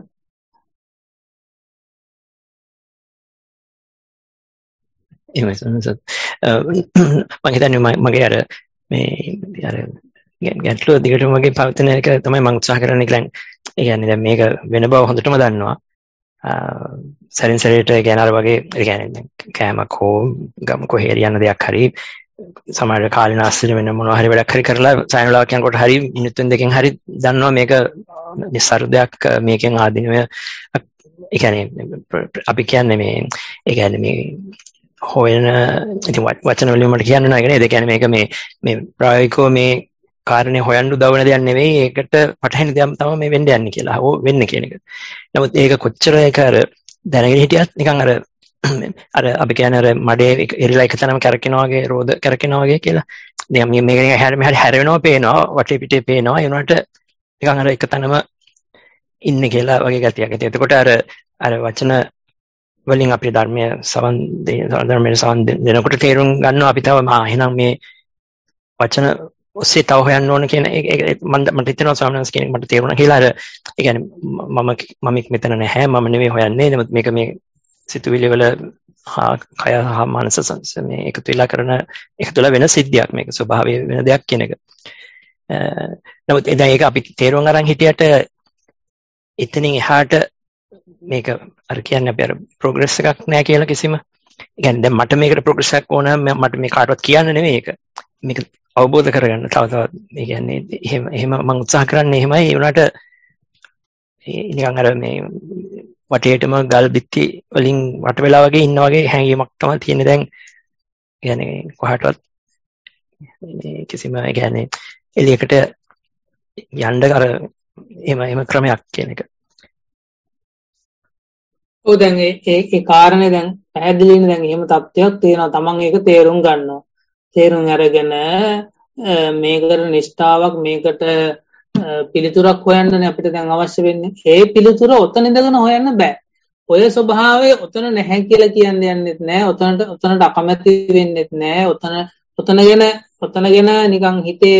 එහෙමයි සනසත් මම හිතන්නේ මගේ අර මේ අර ගැටලුව දිගටම මගේ පවතින එක තමයි මම උත්සාහ කරන්නේ කියලා. ඒ කියන්නේ දැන් මේක වෙන බව හොඳටම දන්නවා. සරින් සරේට කියන අර වගේ ඒ කියන්නේ කෑමක් හෝ ගම කොහේ යන දෙයක් හරි සමහර කාලේ නාස්තින වෙන මොනවා හරි වැඩක් හරි කරලා සායන වෙලාවක් යනකොට හරි මිනිත්තුන් දෙකකින් හරි දන්නවා මේක නිස්සාර දෙයක් මේකෙන් ආදීනව. ඒ කියන්නේ අපි කියන්නේ මේ ඒ කියන්නේ මේ හොයන ඉතින් වචන වලින් මට කියන්න නෑ නේද? ඒ කියන්නේ මේක මේ මේ ප්‍රායෝගිකව මේ කාරණේ හොයන්න උදව් වෙන දෙයක් නෙවෙයි. ඒකට පටහැනි දෙයක් තමයි මේ වෙන්න යන්නේ කියලා. ඕ වෙන්නේ කියන එක. නමුත් ඒක කොච්චර ඒක අර දැනගෙන හිටියත් නිකන් අර අර අපි කියන්නේ අර මඩේ එරිලා එක තැනම කැරකෙනවා වගේ රෝද කැරකෙනවා වගේ කියලා. දැන් මේ මේක නිකන් හැර මෙහාට හැරෙනවා පේනවා වටේ පිටේ පේනවා. ඒ වුණාට නිකන් අර එක තැනම ඉන්නේ කියලා වගේ ගතියක්. එතකොට අර අර වචන වලින් අපේ ධර්මයේ සවන් ධර්මයේ සවන් දෙනකොට තේරුම් ගන්නවා අපි තව ආ එහෙනම් මේ වචන ඔස්සේ තව හොයන්න ඕන කියන එක මට හිතෙනවා ස්වාමීන් වහන්සේ කෙනෙක් මට තේරුණා කියලා. අර ඒ කියන්නේ මම මම මෙතන නැහැ මම නෙමෙයි හොයන්නේ. නමුත් මේක මේ සිතුවිලි වල කය හා මනස මේ එකතු වෙලා කරන එකතු වෙලා වෙන සිද්ධියක්. මේක ස්වභාවය වෙන දෙයක් කියන එක. නමුත් දැන් ඒක අපි තේරුම් අරන් හිටියට එතනින් එහාට මේක අර කියන්නේ අපි අර ප්‍රෝග්‍රස් එකක් නෑ කියලා කිසිම. ඒ කියන්නේ දැන් මට මේකට ප්‍රෝග්‍රස් එකක් ඕන මට මේ කාටවත් කියන්න නෙමෙයි ඒක. මේක අවබෝධ කරගන්න තව තවත් ඒ කියන්නේ එහෙම එහෙම මම උත්සාහ කරන්නේ එහෙමයි. ඒ වුණාට නිකන් අර මේ වටේටම ගල් බිත්ති වලින් වට වෙලා වගේ ඉන්න වගේ හැඟීමක් තමයි තියෙන්නේ දැන්. يعني කොහටවත් කිසිම يعني එළියකට යන්න අර එහෙම එහෙම ක්‍රමයක් කියන එක. ඔව් දැන් ඒ ඒ කාරණේ දැන් පැහැදිලිනේ. දැන් එහෙම තත්ත්වයක් තියෙනවා. Taman ඒක තේරුම් ගන්නවා. තේරුම් අරගෙන මේකට නිෂ්ඨාවක් මේකට පිළිතුරක් හොයන්නනේ අපිට දැන් අවශ්‍ය වෙන්නේ. ඒ පිළිතුර ඔතන ඉඳගෙන හොයන්න බෑ. ඔය ස්වභාවය ඔතන නැහැ කියලා කියන්නේ යන්නෙත් නෑ. ඔතනට ඔතනට අකමැති වෙන්නෙත් නෑ. ඔතන ඔතනගෙන ඔතනගෙන නිකන් හිතේ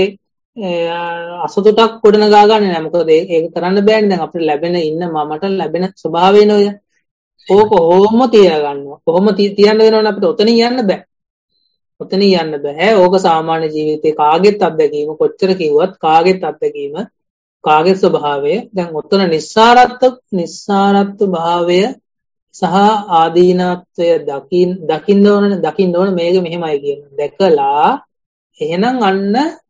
අසතුටක් ගොඩනගා ගන්න නෑ. මොකද ඒක කරන්න බෑනේ. දැන් අපිට ලැබෙන ඉන්න මමට ලැබෙන ස්වභාවය නෝය. ඕක කොහොම තියා ගන්නවා. කොහොම තියන්න වෙනවනේ අපිට ඔතනින් යන්න බෑ. ඔතනින් යන්න බෑ. ඕක සාමාන්‍ය ජීවිතේ කාගෙත් අත්දැකීම කොච්චර කිව්වත් කාගෙත් අත්දැකීම කාගේ ස්වභාවය. දැන් ඔතන නිස්සාරත්ව නිස්සාරත්ව භාවය සහ ආදීනත්වය දකින් දකින්න ඕනනේ. දකින්න ඕන මේක මෙහෙමයි කියන දැකලා එහෙනම් අන්න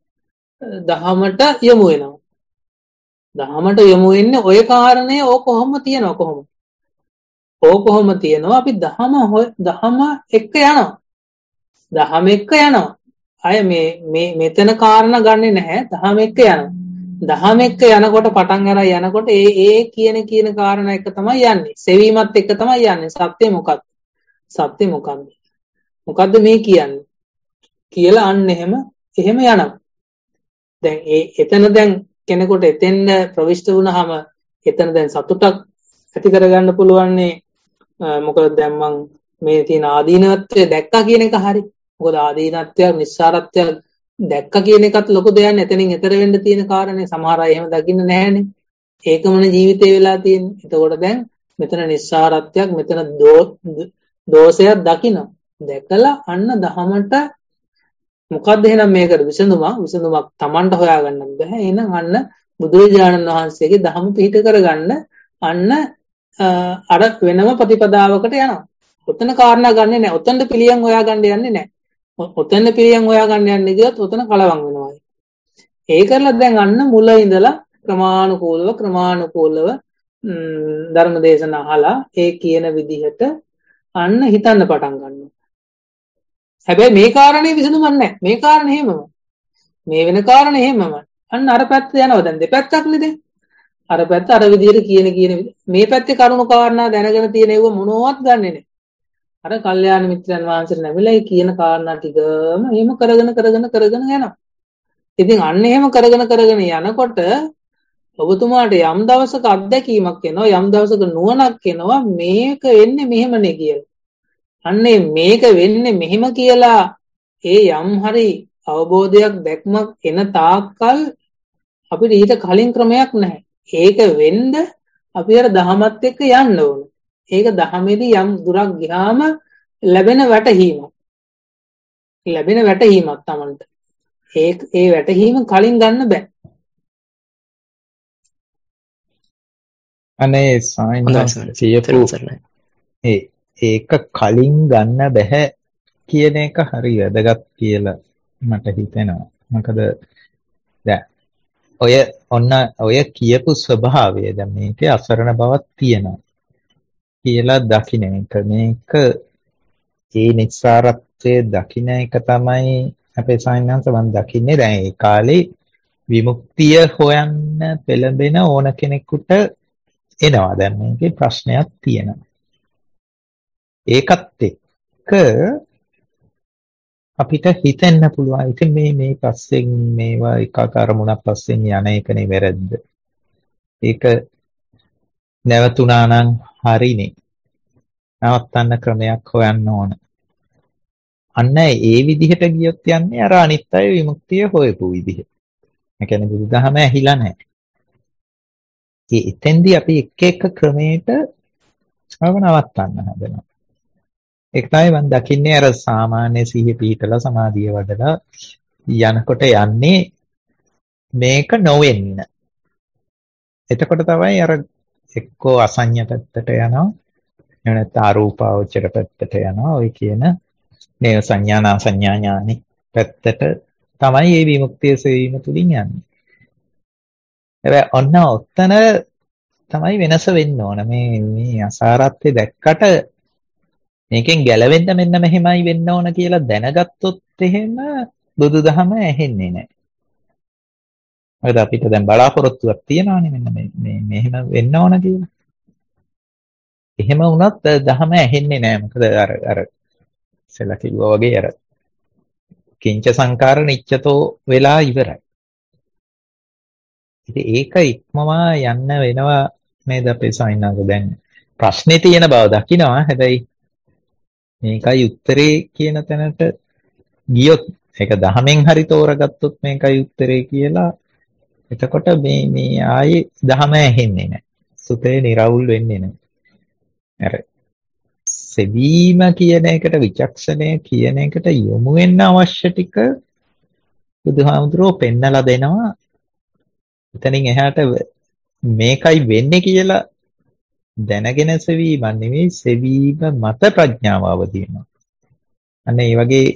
දහමට යමු වෙනවා. දහමට යමු වෙන්නේ ඔය කාරණේ ඕක කොහොම තියනවා කොහොම ඕක කොහොම තියනවා අපි දහම දහම එක්ක යනවා. දහම එක්ක යනවා. අය මේ මේ මෙතන කාරණා ගන්නෙ නැහැ. දහම එක්ක යනවා. දහම එක්ක යනකොට පටන් අරන් යනකොට ඒ ඒ කියන කියන කාරණා එක තමයි යන්නේ. සෙවීමත් එක්ක තමයි යන්නේ. සත්‍ය මොකක්ද? සත්‍ය මොකක්ද? මොකද්ද මේ කියන්නේ? කියලා අන්න එහෙම එහෙම යනවා. දැන් ඒ එතන දැන් කෙනෙකුට එතෙන්ද ප්‍රවිෂ්ඨ වුණාම එතන දැන් සතුටක් ඇති කරගන්න පුළුවන්නේ. මොකද දැන් මං මේ තියෙන ආදීනත්වය දැක්කා කියන එක හරි. මොකද ආදීනත්වයක් නිස්සාරත්වයක් දැක්කා කියන එකත් ලොකු දෙයක්. එතනින් එතර වෙන්න තියෙන කාරණේ සමහර අය එහෙම දකින්න නැහැනේ. ඒකමනේ ජීවිතේ වෙලා තියෙන්නේ. එතකොට දැන් මෙතන නිස්සාරත්වයක් මෙතන දෝෂයක් දකින්න. දැකලා අන්න දහමට මොකද්ද එහෙනම් මේකට විසඳුමක් විසඳුමක් Tamanට හොයාගන්න බෑ. එහෙනම් අන්න බුදුරජාණන් වහන්සේගේ දහම පිහිට කරගන්න අන්න අර වෙනම ප්‍රතිපදාවකට යනවා. ඔතන කාරණා ගන්නෙ නැහැ. ඔතනද පිළියම් හොයාගන්න යන්නේ නැහැ. ඔතන පිළියම් හොයාගන්න යන්නේ ගියොත් ඔතන කලවම් වෙනවා. ඒ කරලා දැන් අන්න මුල ඉඳලා ක්‍රමානුකූලව ක්‍රමානුකූලව ධර්ම දේශනා අහලා ඒ කියන විදිහට අන්න හිතන්න පටන් ගන්නවා. හැබැයි මේ කාරණේ විසඳුමක් නැහැ. මේ කාරණේ හැමම. මේ වෙන කාරණේ හැමම. අන්න අර පැත්ත යනවා. දැන් දෙපැත්තක් නේ දැන්. අර පැත්ත අර විදිහට කියන කියන මේ පැත්තේ කරුණු කාරණා දැනගෙන තියෙන ඒව මොනවත් ගන්නෙ නැහැ. අර කල්යාණ මිත්‍රයන් වහන්සේ නැමිලා කියන කාරණා ටිකම එහෙම කරගෙන කරගෙන කරගෙන යනවා. ඉතින් අන්න එහෙම කරගෙන කරගෙන යනකොට ඔබතුමාට යම් දවසක අත්දැකීමක් එනවා. යම් දවසක නුවණක් එනවා. මේක වෙන්නේ මෙහෙමනේ කියලා. අන්නේ මේක වෙන්නේ මෙහෙම කියලා ඒ යම් හරි අවබෝධයක් දැක්මක් එන තාක්කල් අපිට ඊට කලින් ක්‍රමයක් නැහැ. ඒක වෙන්න අපි අර දහමත් එක්ක යන්න ඕන. ඒක දහමේදී යම් දුරක් ගියාම ලැබෙන වැටහීමක්. ලැබෙන වැටහීමක් Tamanට. ඒ ඒ වැටහීම කලින් ගන්න බෑ. අනේ සායනසියපු ඒ ඒක කලින් ගන්න බෑ කියන එක හරි වැදගත් කියලා මට හිතෙනවා. මොකද දැන් ඔය ඔන්න ඔය කියපු ස්වභාවය දැන් මේකේ අසරණ බවක් තියෙනවා කියලා දකින්න එක මේක ඒ නිස්සාරත්වයේ දකින්න එක තමයි අපේ සායනංශ මම දකින්නේ. දැන් ඒ කාලේ විමුක්තිය හොයන්න පෙළඹෙන ඕන කෙනෙකුට එනවා. දැන් මේකේ ප්‍රශ්නයක් තියෙනවා. ඒකත් එක්ක අපිට හිතෙන්න පුළුවන් ඉතින් මේ මේ පස්සෙන් මේවා එකාකාර මුණක් පස්සෙන් යන එකනේ වැරද්ද. ඒක නැවතුණා නම් හරිනේ. නවත්තන්න ක්‍රමයක් හොයන්න ඕන. අන්න ඒ විදිහට ගියොත් යන්නේ අර අනිත් අය විමුක්තිය හොයපු විදිහ. ඒ කියන්නේ බුදුදහම ඇහිලා නැහැ. ඒ එතෙන්දී අපි එක එක ක්‍රමයකට අව නවත්තන්න හදනවා. ඒක තමයි මම දකින්නේ අර සාමාන්‍ය සිහිය පිහිටලා සමාධිය වඩලා යනකොට යන්නේ මේක නොවෙන්න. එතකොට තමයි අර එක්කෝ අසඤ්ඤ පැත්තට යනවා. එහෙම නැත්නම් අරූපාවචර පැත්තට යනවා. ඔය කියන නේව සංඥානා සංඥා ඥානෙ පැත්තට තමයි මේ විමුක්තිය සෙවීම තුලින් යන්නේ. හැබැයි ඔන්න ඔතන තමයි වෙනස වෙන්න ඕන. මේ මේ අසාරත්වය දැක්කට මේකෙන් ගැලවෙන්න මෙන්න මෙහෙමයි වෙන්න ඕන කියලා දැනගත්තොත් එහෙම බුදුදහම ඇහෙන්නේ නැහැ. මොකද අපිට දැන් බලාපොරොත්තුවක් තියෙනවානේ මෙන්න මේ මේ මෙහෙම වෙන්න ඕන කියලා. එහෙම වුණත් දහම ඇහෙන්නේ නැහැ. මොකද අර අර ඉස්සෙල්ලා කිව්වා වගේ අර කිංච සංකාර නිච්චතෝ වෙලා ඉවරයි. ඉතින් ඒක ඉක්මවා යන්න වෙනවා නේද අපේ සයින්නාග දැන් ප්‍රශ්නේ තියෙන බව දකිනවා. හැබැයි මේකයි උත්තරේ කියන තැනට ගියොත් ඒක දහමෙන් හරි තෝරගත්තොත් මේකයි උත්තරේ කියලා එතකොට මේ මේ ආයේ දහම ඇහෙන්නේ නැහැ. සුතේ निराවුල් වෙන්නේ නැහැ. අර සෙවීම කියන එකට විචක්ෂණය කියන එකට යොමු වෙන්න අවශ්‍ය ටික බුදුහාමුදුරුවෝ පෙන්නලා දෙනවා. එතනින් එහාට මේකයි වෙන්නේ කියලා දැනගෙන සෙවීම නෙවෙයි සෙවීම මත ප්‍රඥාව අවදි වෙනවා. අන්න ඒ වගේ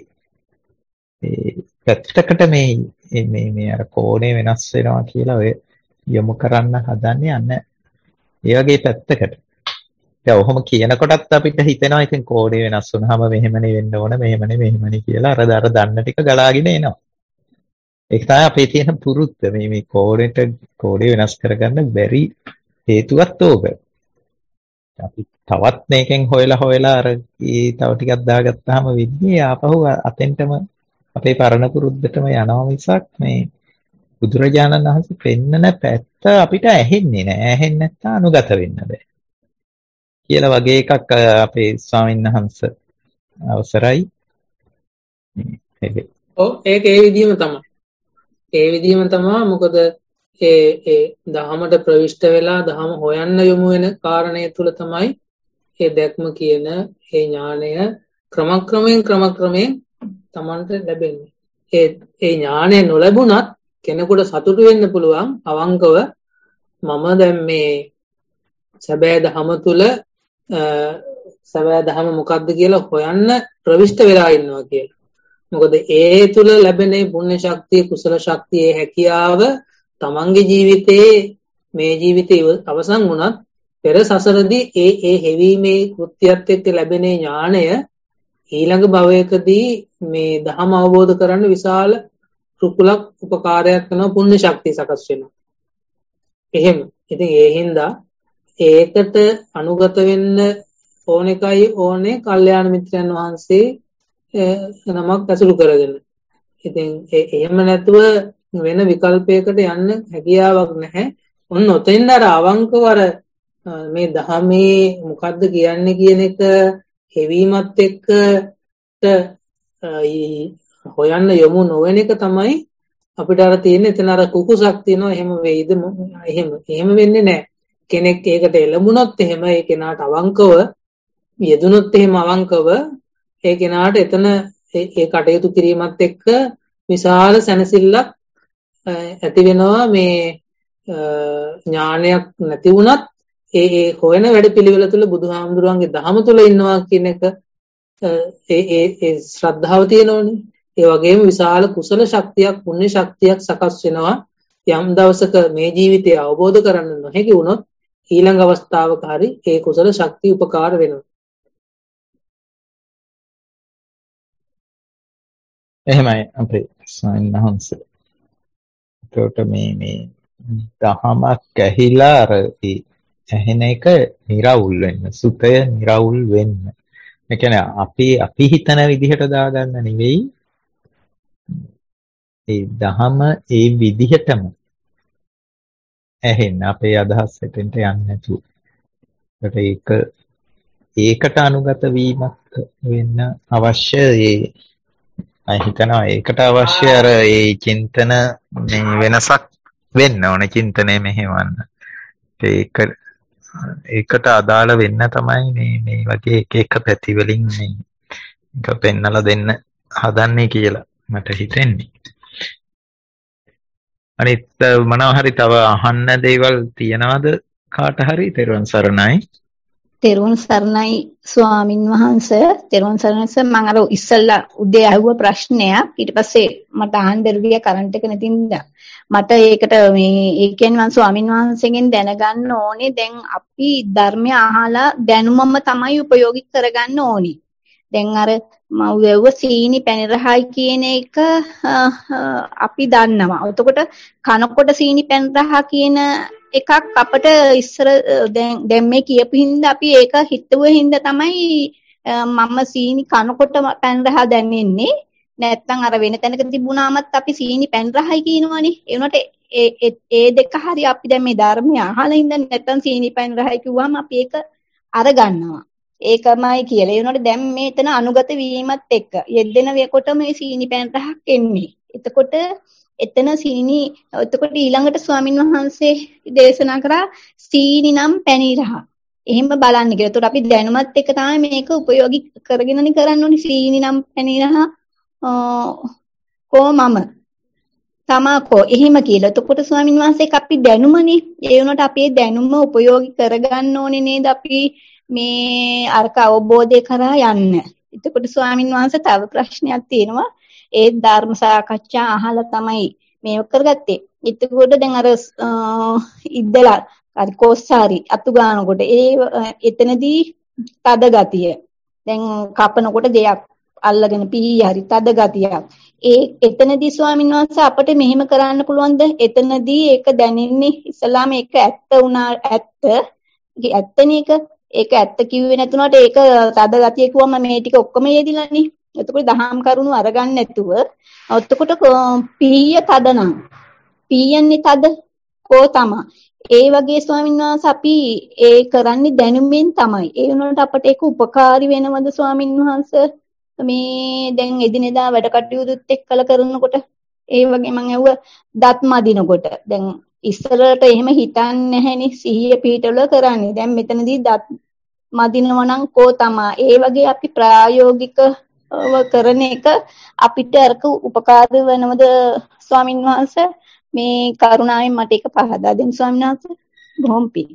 පැත්තකට මේ මේ මේ අර කෝණේ වෙනස් වෙනවා කියලා ඔය යොමු කරන්න හදන්නේ අන්න ඒ වගේ පැත්තකට. දැන් ඔහොම කියනකොටත් අපිට හිතෙනවා ඉතින් කෝඩේ වෙනස් වුනහම මෙහෙමනේ වෙන්න ඕන මෙහෙමනේ මෙහෙමනේ කියලා අර අර දන්න ටික ගලාගෙන එනවා. ඒක තමයි අපේ තියෙන පුරුද්ද. මේ මේ කෝඩේට කෝඩේ වෙනස් කරගන්න බැරි හේතුවත් ඕක. අපි තවත් මේකෙන් හොයලා හොයලා අර ඒ තව ටිකක් දාගත්තාම වෙන්නේ ආපහු අතෙන්ටම අපේ පරණ පුරුද්දටම යනවා මිසක් මේ බුදුරජාණන් වහන්සේ පෙන්නන පැත්ත අපිට ඇහෙන්නේ නැහැ. ඇහෙන්නේ නැත්නම් අනුගත වෙන්න බෑ. කියලා වගේ එකක් අපේ ස්වාමීන් වහන්සේ අවසරයි. ඔව් ඒක ඒ විදිහම තමයි. ඒ විදිහම තමයි මොකද ඒ ඒ දහමට ප්‍රවිෂ්ඨ වෙලා දහම හොයන්න යොමු වෙන කාරණය තුල තමයි ඒ දැක්ම කියන ඒ ඥාණය ක්‍රමක්‍රමයෙන් ක්‍රමක්‍රමයෙන් Tamanට ලැබෙන්නේ. ඒ ඒ ඥාණය නොලැබුණත් කෙනෙකුට සතුටු වෙන්න පුළුවන් අවංකව මම දැන් මේ සැබෑ දහම තුල සැබෑ දහම මොකක්ද කියලා හොයන්න ප්‍රවිෂ්ඨ වෙලා ඉන්නවා කියලා. මොකද ඒ තුල ලැබෙන පුණ්‍ය ශක්තිය කුසල ශක්තියේ හැකියාව තමන්ගේ ජීවිතයේ මේ ජීවිතේ අවසන් වුණත් පෙර සසරදී ඒ ඒ හැවීමේ කෘත්‍යයත් එක්ක ලැබෙන ඥාණය ඊළඟ භවයකදී මේ දහම අවබෝධ කරගන්න විශාල රුකුලක් උපකාරයක් කරන පුණ්‍ය ශක්තිය සකස් වෙනවා. එහෙම. ඉතින් ඒ හින්දා ඒකට අනුගත වෙන්න ඕන එකයි ඕනේ කල්යාණ මිත්‍රයන් වහන්සේ නමක් ඇසුරු කරගෙන. ඉතින් එහෙම නැතුව වෙන විකල්පයකට යන්න හැකියාවක් නැහැ. ඔන්න ඔතෙන් අර අවංකව අර මේ දහමේ මොකද්ද කියන්නේ කියන එක හෙවීමත් එක්ක හොයන්න යොමු නොවන එක තමයි අපිට අර තියෙන එතන අර කුකුසක් තියෙනවා. එහෙම වෙයිද? එහෙම එහෙම වෙන්නේ නැහැ. කෙනෙක් ඒකට එළඹුණොත් එහෙම ඒ කෙනාට අවංකව යෙදුනොත් එහෙම අවංකව ඒ කෙනාට එතන ඒ කටයුතු කිරීමත් එක්ක විශාල සැනසෙල්ලක් ඇති වෙනවා. මේ ඥානයක් නැති වුණත් ඒ ඒ හොයන වැඩපිළිවෙල තුළ බුදුහාමුදුරන්ගේ දහම තුළ ඉන්නවා කියන එක ඒ ඒ ඒ ශ්‍රද්ධාව තියෙනෝනේ. ඒ වගේම විශාල කුසල ශක්තියක් පුණ්‍ය ශක්තියක් සකස් වෙනවා. යම් දවසක මේ ජීවිතය අවබෝධ කරගන්න නොහැකි වුණොත් ඊළඟ අවස්ථාවක හරි ඒ කුසල ශක්තිය උපකාර වෙනවා. එහෙමයි අපේ ස්වාමීන් වහන්සේ. ඒකට මේ මේ දහමක් ඇහිලා අර ඇහෙන එක निराවුල් වෙන්න, සුතය निराවුල් වෙන්න. ඒ කියන්නේ අපි අපි හිතන විදිහට දාගන්න නෙවෙයි. ඒ දහම ඒ විදිහටම ඇහෙන්න අපේ අදහස් එතෙන්ට යන්නේ නැතුව. ඒක ඒකට අනුගත වීමක් වෙන්න අවශ්‍ය. ඒ මම හිතනවා ඒකට අවශ්‍ය අර ඒ චින්තන මේ වෙනසක් වෙන්න ඕනේ, චින්තනය මෙහෙවන්න. ඒක ඒකට අදාළ වෙන්න තමයි මේ මේ වගේ එක එක පැති වලින් මේ එක පෙන්නලා දෙන්න හදන්නේ කියලා මට හිතෙන්නේ. අනිත් මොනවා හරි තව අහන්න දේවල් තියනවද කාට හරි? තෙරුවන් සරණයි. තෙරුවන් සරණයි ස්වාමින් වහන්සේ. තෙරුවන් සරණයි. මම අර ඉස්සල්ලා උදේ අහුව ප්‍රශ්නයක් ඊට පස්සේ මට අහන්න බැරුවිය කරන්ට් එක නැතිඳ මට ඒකට මේ ඒ කියන්නේ මම ස්වාමින් වහන්සේගෙන් දැනගන්න ඕනේ දැන් අපි ධර්මය අහලා දැනුමම තමයි ප්‍රයෝගික කරගන්න ඕනේ. දැන් අර මම වෙව සීනි පැණි රහයි කියන එක අපි දන්නවා. එතකොට කනකොට සීනි පැණි රහ කියන එකක් අපිට ඉස්සර දැන් දැන් මේ කියපු හින්දා අපි ඒක හිතුවේ හින්දා තමයි මම සීනි කනකොට පැණි රහ දැනෙන්නේ. නැත්තම් අර වෙන තැනක තිබුණාමත් අපි සීනි පැණි රහයි කියනවනේ. ඒ උනට ඒ ඒ දෙක හරි අපි දැන් මේ ධර්මය අහලා ඉඳන් නැත්තම් සීනි පැණි රහයි කිව්වම අපි ඒක අරගන්නවා. ඒකමයි කියලා. ඒ උනට දැන් මේතන අනුගත වීමත් එක්ක යෙදෙන වෙකොට මේ සීනි පැණි රහක් එන්නේ. එතකොට එතන සීනි එතකොට ඊළඟට ස්වාමින් වහන්සේ දේශනා කරා සීනි නම් පැණි රහ. එහෙම බලන්න කියලා. එතකොට අපි දැනුමත් එක්ක තමයි මේක ප්‍රයෝගික කරගෙනනේ කරන්න ඕනේ. සීනි නම් පැණි රහ කො මම තමකෝ එහෙම කියලා. එතකොට ස්වාමින් වහන්සේ අපි දැනුමනේ. ඒ වුණාට අපි දැනුම ප්‍රයෝගික කරගන්න ඕනේ නේද අපි මේ අර්ථ අවබෝධය කරා යන්න. එතකොට ස්වාමින් වහන්සේ තව ප්‍රශ්නයක් තියෙනවා. ඒ ධර්ම සාකච්ඡා අහලා තමයි මේක කරගත්තේ. එතකොට දැන් අර ඉද්දලා අර කොස්සාරි අතු ගන්නකොට ඒ එතනදී තද ගතිය. දැන් කපනකොට දෙයක් අල්ලගෙන පීහි හරි තද ගතියක්. ඒ එතනදී ස්වාමීන් වහන්සේ අපිට මෙහෙම කරන්න පුළුවන්ද? එතනදී ඒක දැනෙන්නේ ඉස්ලාම ඒක ඇත්ත වුණා ඇත්ත. ඇත්තනේ ඒක. ඒක ඇත්ත කිව්වේ නැතුණාට ඒක තද ගතිය කිව්වම මේ ටික ඔක්කොම යෙදිලානේ. එතකොට දහම් කරුණු අරගන්න නැතුව එතකොට පීය තද නම් පීයන්නේ තද කෝ තමයි. ඒ වගේ ස්වාමීන් වහන්සේ අපි ඒ කරන්නේ දැනුමින් තමයි. ඒ වුණාට අපට ඒක උපකාරී වෙනවද ස්වාමීන් වහන්සේ? මේ දැන් එදිනෙදා වැඩ කටයුතුත් එක්කලා කරනකොට ඒ වගේ මම ඇහුව දත් මදිනකොට දැන් ඉස්සරට එහෙම හිතන්නේ නැහෙනේ සිහිය පිටවල කරන්නේ. දැන් මෙතනදී දත් මදිනවා නම් කෝ තමා. ඒ වගේ අපි ප්‍රායෝගිකව කරන එක අපිට අරක උපකාර වෙනවද ස්වාමින් වහන්සේ? මේ කරුණාවෙන් මට ඒක පහදා දෙන්න ස්වාමීන් වහන්සේ. බොහොම පිං.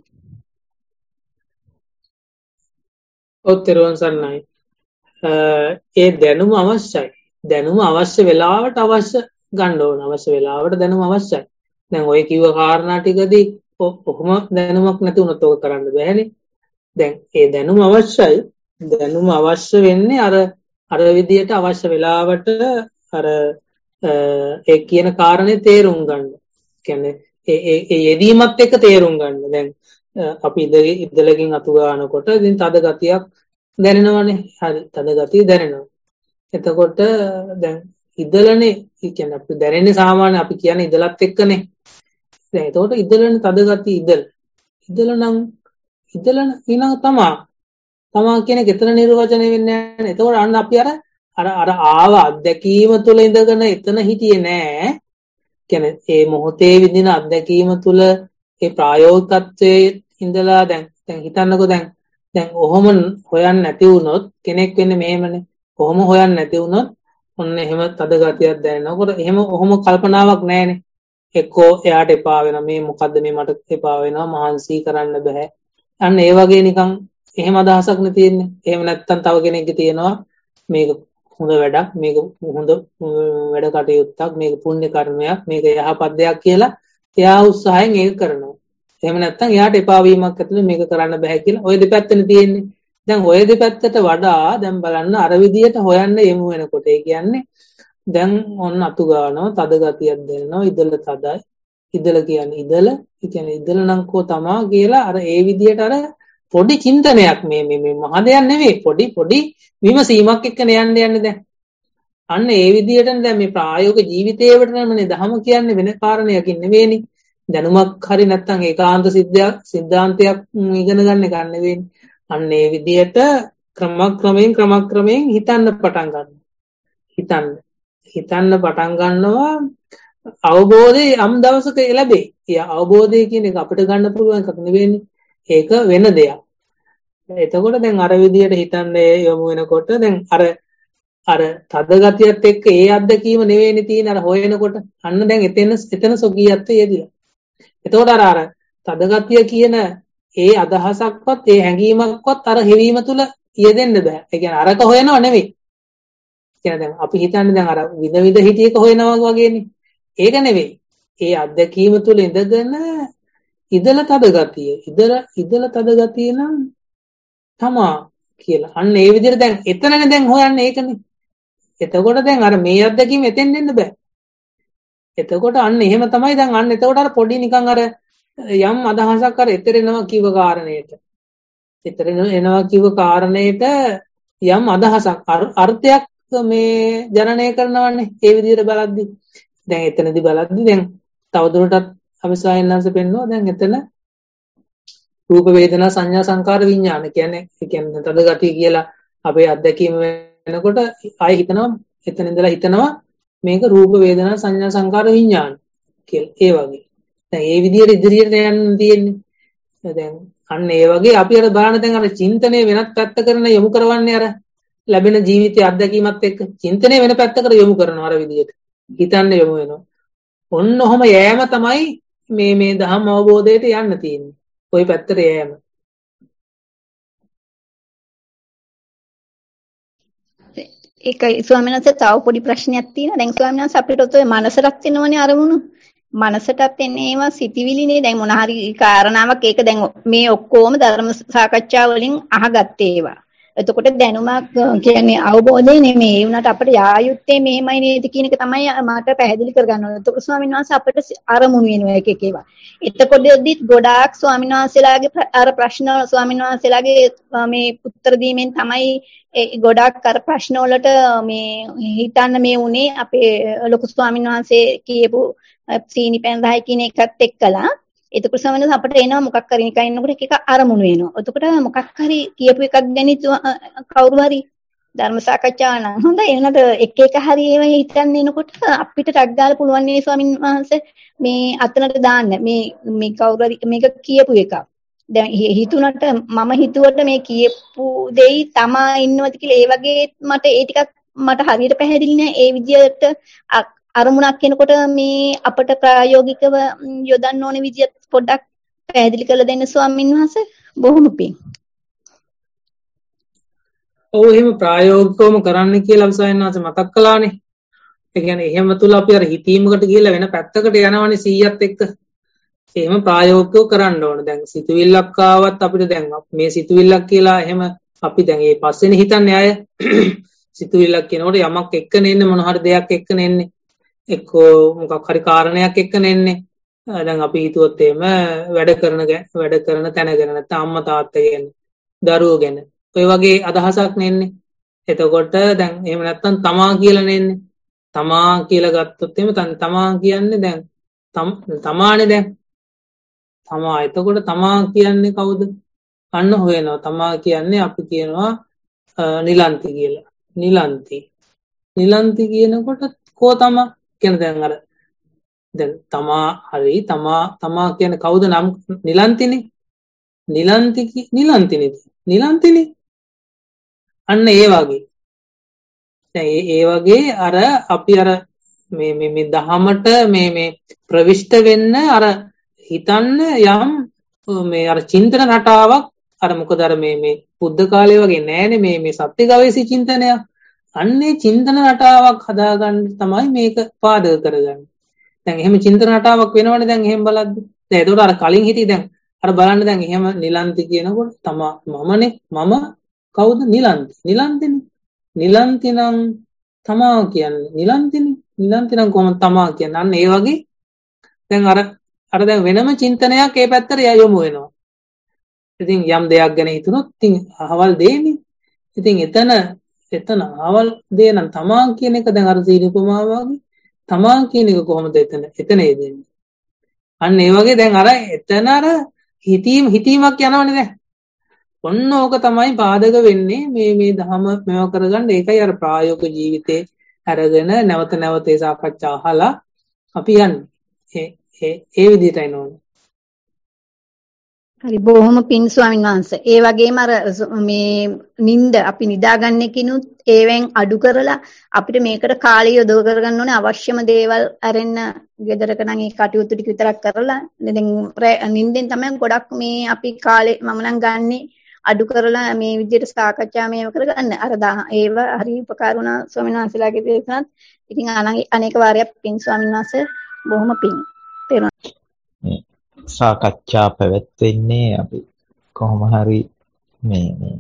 ඔතෙරුවන් සරණයි. ඒ දැනුම අවශ්‍යයි. දැනුම අවශ්‍ය වෙලාවට අවශ්‍ය ගන්න ඕන. අවශ්‍ය වෙලාවට දැනුම අවශ්‍යයි. දැන් ඔය කිව්ව කාරණා ටිකදී කොහොම දැනුමක් නැති වුණත් ඔක කරන්න බෑනේ. දැන් ඒ දැනුම අවශ්‍යයි. දැනුම අවශ්‍ය වෙන්නේ අර අර විදියට අවශ්‍ය වෙලාවට අර ඒ කියන කාරණේ තේරුම් ගන්න. කියන්නේ ඒ ඒ යෙදීමත් එක්ක තේරුම් ගන්න. දැන් අපි ඉදලකින් අතු ගන්නකොට ඉතින් තද ගතියක් දැනෙනවනේ. හරි තද ගතිය දැනෙනවා. එතකොට දැන් ඉදලනේ කියන්නේ අපි දැනෙන්නේ සාමාන්‍ය අපි කියන්නේ ඉදලත් එක්කනේ. දැන් එතකොට ඉදලනේ තද ගතිය ඉදල. ඉදල නම් ඉදල ඊළඟ තමා. තමා කියන ගෙතන නිර්වචනය වෙන්නේ නැහැ. එතකොට අන්න අපි අර අර අර ආව අත්දැකීම තුළ ඉඳගෙන එතන හිටියේ නෑ. කියන්නේ ඒ මොහොතේ විඳින අත්දැකීම තුළ ඒ ප්‍රායෝගිකත්වයේ ඉඳලා දැන් දැන් හිතන්නකෝ දැන් දැන් ඔහොම හොයන්න නැති වුණොත් කෙනෙක් වෙන්නේ මෙහෙමනේ. කොහොම හොයන්න නැති වුණොත් ඔන්න එහෙම තද ගතියක් දැනෙනකොට එහෙම ඔහොම කල්පනාවක් නැහැනේ. එක්කෝ එයාට එපා වෙනවා මේ මොකද්ද මේ මට එපා වෙනවා මහන්සි කරන්න බෑ. අන්න ඒ වගේ නිකන් එහෙම අදහසක් නේ තියෙන්නේ. එහෙම නැත්තම් තව කෙනෙක්ගේ තියෙනවා මේක හොඳ වැඩක් මේක හොඳ වැඩ කටයුත්තක් මේක පුණ්‍ය කර්මයක් මේක යහපත් දෙයක් කියලා එයා උත්සාහයෙන් ඒක කරනවා. එහෙම නැත්නම් එයාට එපා වීමක් ඇතුළේ මේක කරන්න බෑ කියලා ඔය දෙපැත්තනේ තියෙන්නේ. දැන් ඔය දෙපැත්තට වඩා දැන් බලන්න අර විදියට හොයන්න යමු වෙනකොට ඒ කියන්නේ දැන් ඔන්න අතු ගන්නවා තද ගතියක් දැනෙනවා ඉදල තදයි ඉදල කියන්නේ ඉදල ඒ කියන්නේ ඉදල නම් කෝ තමා කියලා අර ඒ විදියට අර පොඩි චින්තනයක් මේ මේ මේ මහ දෙයක් නෙවෙයි පොඩි පොඩි විමසීමක් එක්ක යන්න යන්නේ දැන් අන්න ඒ විදියටනේ දැන් මේ ප්‍රායෝගික ජීවිතයේ වටනමනේ දහම කියන්නේ වෙන කාරණයකින් නෙවෙයිනේ දැනුමක් හරි නැත්නම් ඒකාන්ත සිද්ධාන්තයක් සිද්ධාන්තයක් ඉගෙන ගන්න එක නෙවෙයිනේ අන්න ඒ විදියට ක්‍රමක්‍රමයෙන් ක්‍රමක්‍රමයෙන් හිතන්න පටන් ගන්නවා හිතන්න හිතන්න පටන් ගන්නවා අවබෝධය යම් දවසක ලැබේ. ඒ අවබෝධය කියන එක අපිට ගන්න පුළුවන් එකක් නෙවෙයිනේ. ඒක වෙන දෙයක්. එතකොට දැන් අර විදියට හිතන්නේ යමු වෙනකොට දැන් අර අර තද ගතියත් එක්ක ඒ අත්දැකීම නෙවෙයිනේ තියෙන අර හොයනකොට අන්න දැන් එතන එතන සොගියත්වයේ යෙදිලා. එතකොට අර අර තද ගතිය කියන ඒ අදහසක්වත් ඒ හැඟීමක්වත් අර හිවීම තුල යෙදෙන්න බෑ. ඒ කියන්නේ අරක හොයනව නෙවෙයි. කියන දැන් අපි හිතන්නේ දැන් අර විද විද හිතියක හොයනවා වගේනේ. ඒක නෙවෙයි. ඒ අත්දැකීම තුල ඉඳගෙන ඉදල තද ගතිය. ඉදල ඉදල තද ගතිය නම් තමා කියලා. අන්න ඒ විදිහට දැන් එතනනේ දැන් හොයන්නේ ඒකනේ. එතකොට දැන් අර මේ අත්දැකීම එතෙන් දෙන්න බෑ. එතකොට අන්න එහෙම තමයි දැන් අන්න එතකොට අර පොඩි නිකන් අර යම් අදහසක් අර එතරෙනවා කිව්ව කාරණේට. එතරෙන එනවා කිව්ව කාරණේට යම් අදහසක් අර්ථයක් මේ ජනනය කරනවන්නේ ඒ විදිහට බලද්දි දැන් එතනදි බලද්දි දැන් තවදුරටත් අවිසායනංශ පෙන්නවා දැන් එතන රූප වේදනා සංඥා සංකාර විඥාන කියන්නේ ඒ කියන්නේ තද ගතිය කියලා අපේ අත්දැකීම වෙනකොට ආයෙ හිතනවා එතන ඉඳලා හිතනවා මේක රූප වේදනා සංඥා සංකාර විඥාන කියලා ඒ වගේ දැන් ඒ විදිහට ඉදිරියට යන්න තියෙන්නේ දැන් අන්න ඒ වගේ අපි අර බලන දැන් අර චින්තනය වෙනත් පැත්ත කරන යොමු කරවන්නේ අර ලැබෙන ජීවිතයේ අත්දැකීමත් එක්ක චින්තනය වෙන පැත්තකට යොමු කරනවා අර විදිහට හිතන්න යොමු වෙනවා. ඔන්න ඔහම යෑම තමයි මේ මේ ධම්ම අවබෝධයට යන්න තියෙන්නේ. ওই පැත්තට යෑම. ඒකයි ස්වාමීන් වහන්සේ තව පොඩි ප්‍රශ්නයක් තියෙනවා. දැන් ස්වාමීන් වහන්සේ අපිට ඔය මනසටත් එනවනේ අරමුණු. මනසටත් එන්නේ ඒවා සිතිවිලිනේ. දැන් මොන හරි කාරණාවක් ඒක දැන් මේ ඔක්කොම ධර්ම සාකච්ඡා වලින් අහගත්තේ ඒවා. එතකොට දැනුමක් කියන්නේ අවබෝධය නෙමෙයි. ඒ වුණාට අපිට යායුත්තේ මෙහෙමයි නේද කියන එක තමයි මට පැහැදිලි කරගන්න ඕනේ. එතකොට ස්වාමීන් වහන්සේ අපිට අරමුණු වෙනවා එක එක ඒවා. එතකොටදී ගොඩාක් ස්වාමීන් වහන්සේලාගේ අර ප්‍රශ්න ස්වාමීන් වහන්සේලාගේ මේ උත්තර දීමෙන් තමයි ගොඩාක් අර ප්‍රශ්න වලට මේ හිතන්න මේ උනේ අපේ ලොකු ස්වාමීන් වහන්සේ කියපු සීනි පැන් දහය කියන එකත් එක්කලා. එතකොට සමහරවිට අපිට එනවා මොකක් හරි නිකන් ඉන්නකොට එක එක අරමුණු වෙනවා. එතකොට මොකක් හරි කියපු එකක් ගැන කවුරු හරි ධර්ම සාකච්ඡාව නම් හොඳයි. එනකොට එක එක හරි ඒවා හිතන්න එනකොට අපිට ටක් දාලා පුළුවන් නේ ස්වාමීන් වහන්සේ මේ අතනට දාන්න. මේ මේ කවුරු හරි මේක කියපු එකක්. දැන් හිතුණට මම හිතුවට මේ කියපු දෙයි තමා ඉන්නවද කියලා ඒ වගේ මට ඒ ටිකක් මට හරියට පැහැදිලි නෑ. ඒ විදිහට අරමුණක් එනකොට මේ අපට ප්‍රායෝගිකව යොදන්න ඕන විදිය පොඩ්ඩක් පැහැදිලි කරලා දෙන්න ස්වාමීන් වහන්සේ. බොහොම පිං. ඔව් එහෙම ප්‍රායෝගිකවම කරන්න කියලා අවසානනාස මතක් කළානේ. ඒ කියන්නේ එහෙම තුල අපි අර හිතීමකට ගිහලා වෙන පැත්තකට යනවනේ සීයත් එක්ක. එහෙම ප්‍රායෝගිකව කරන්න ඕන. දැන් සිතුවිල්ලක් ආවත් අපිට දැන් මේ සිතුවිල්ලක් කියලා එහෙම අපි දැන් මේ පස්සේනේ හිතන්නේ අය. සිතුවිල්ලක් කියනකොට යමක් එක්කනේ එන්නේ මොන හරි දෙයක් එක්කනේ එන්නේ. එක්කෝ මොකක් හරි කාරණයක් එක්කනේ එන්නේ. දැන් අපි හිතුවොත් එහෙම වැඩ කරන වැඩ කරන තැන ගැන නැත්නම් අම්මා තාත්තා ගැන දරුවෝ ගැන ඔය වගේ අදහසක් නෙන්නේ. එතකොට දැන් එහෙම නැත්නම් තමා කියලා නෙන්නේ. තමා කියලා ගත්තොත් එහෙම තමා කියන්නේ දැන් තමානේ දැන් තමා. එතකොට තමා කියන්නේ කවුද? අන්න හොයනවා. තමා කියන්නේ අපි කියනවා නිලන්ති කියලා. නිලන්ති. නිලන්ති කියනකොට කෝ තමා කියන දැන් අර දැන් තමා හරි තමා තමා කියන්නේ කවුද නම් නිලන්තිනේ. නිලන්ති නිලන්තිනේ. නිලන්තිනේ. අන්න ඒ වගේ. දැන් ඒ වගේ අර අපි අර මේ මේ මේ දහමට මේ මේ ප්‍රවිෂ්ඨ වෙන්න අර හිතන්න යම් මේ අර චින්තන රටාවක් අර මොකද අර මේ මේ බුද්ධ කාලේ වගේ නෑනේ මේ මේ සත්‍ය ගවේෂී චින්තනයක්. අන්නේ චින්තන රටාවක් හදාගන්න තමයි මේක පාදක කරගන්නේ. දැන් එහෙම චින්තන රටාවක් වෙනවනේ දැන් එහෙම බලද්දි. දැන් ඒකට අර කලින් හිටියේ දැන් අර බලන්න දැන් එහෙම නිලන්ති කියනකොට තමා මමනේ මම කවුද නිලන්ති. නිලන්තිනේ. නිලන්ති නම් තමා කියන්නේ නිලන්තිනේ. නිලන්ති නම් කොහොමද තමා කියන්නේ? අන්න ඒ වගේ දැන් අර අර දැන් වෙනම චින්තනයක් ඒ පැත්තට යොමු වෙනවා. ඉතින් යම් දෙයක් ගැන හිතුනොත් ඉතින් අහවල් දෙන්නේ. ඉතින් එතන එතන අහවල් දේ නම් තමා කියන එක දැන් අර සීල උපමාව වගේ තමා කියන එක කොහොමද එතන එතන එදෙන්නේ. අන්න ඒ වගේ දැන් අර එතන අර හිතීම හිතීමක් යනවනේ දැන්. ඔන්න ඕක තමයි පාදක වෙන්නේ මේ මේ ධම මේව කරගන්න. ඒකයි අර ප්‍රායෝගික ජීවිතේ අරගෙන නැවත නැවත ඒ සාකච්ඡා අහලා අපි යන්නේ. ඒ ඒ ඒ විදිහටයි නෝනේ. හරි බොහොම පින් ස්වාමීන් වහන්සේ. ඒ වගේම අර මේ නිින්ද අපි නිදාගන්න කිනුත් ඒවෙන් අඩු කරලා අපිට මේකට කාලය යොදව කරගන්න ඕනේ. අවශ්‍යම දේවල් අරෙන්න ගෙදරක නම් ඒ කටයුතු ටික විතරක් කරලා දැන් නිින්දෙන් තමයි ගොඩක් මේ අපි කාලේ මම නම් ගන්නේ අඩු කරලා මේ විදිහට සාකච්ඡා මේව කරගන්න. අර ඒව හරි උපකාර වුණා ස්වාමීන් වහන්සේලාගේ දේශනාත්. ඉතින් අනේක වාරයක් පින් ස්වාමීන් වහන්සේ බොහොම පින්. සාකච්ඡා පැවැත්වෙන්නේ අපි කොහොම හරි මේ මේ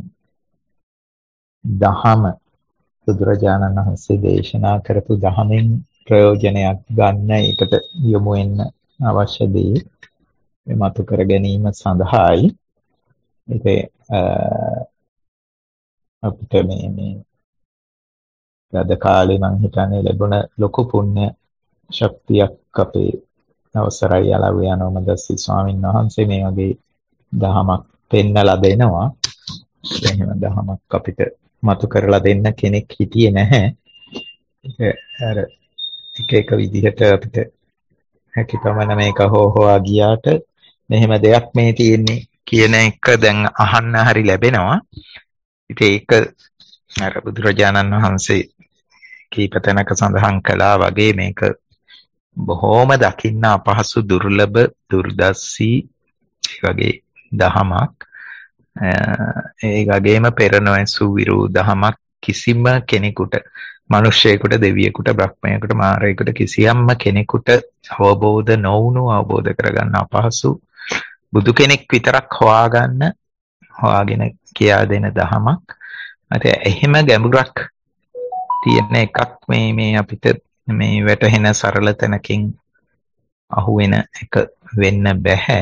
දහම බුදුරජාණන් වහන්සේ දේශනා කරපු දහමෙන් ප්‍රයෝජනයක් ගන්න ඒකට යොමු වෙන්න අවශ්‍ය දේ මේ මතු කර ගැනීම සඳහායි. ඉතින් අපිට මේ මේ අද කාලේ මම හිතන්නේ ලැබුණ ලොකු පුණ්‍ය ශක්තියක් අපේ අවසරයි යලව යනෝමදස්සි ස්වාමීන් වහන්සේ මේ වගේ දහමක් පෙන්නලා දෙනවා. එහෙම දහමක් අපිට මතු කරලා දෙන්න කෙනෙක් හිටියේ නැහැ. ඒක අර එක එක විදිහට අපිට හැකියපමණ මේක හෝ හොවා ගියාට මෙහෙම දෙයක් මේ තියෙන්නේ කියන එක දැන් අහන්න හරි ලැබෙනවා. ඉතින් ඒක අර බුදුරජාණන් වහන්සේ කීප තැනක සඳහන් කළා වගේ මේක බොහෝම දකින්න අපහසු දුර්ලභ දුර්දස්සී වගේ දහමක්. ඒ වගේම පෙර නොඇසූ විරු දහමක් කිසිම කෙනෙකුට මිනිසෙකුට දෙවියෙකුට බ්‍රහ්මයෙකුට මාරයෙකුට කිසියම්ම කෙනෙකුට අවබෝධ නොවුණු අවබෝධ කරගන්න අපහසු බුදු කෙනෙක් විතරක් හොයාගන්න හොයාගෙන කියා දෙන දහමක්. අත එහෙම ගැඹුරක් තියෙන එකක් මේ මේ අපිට මේ වැටහෙන සරල තැනකින් අහුවෙන එක වෙන්න බෑ.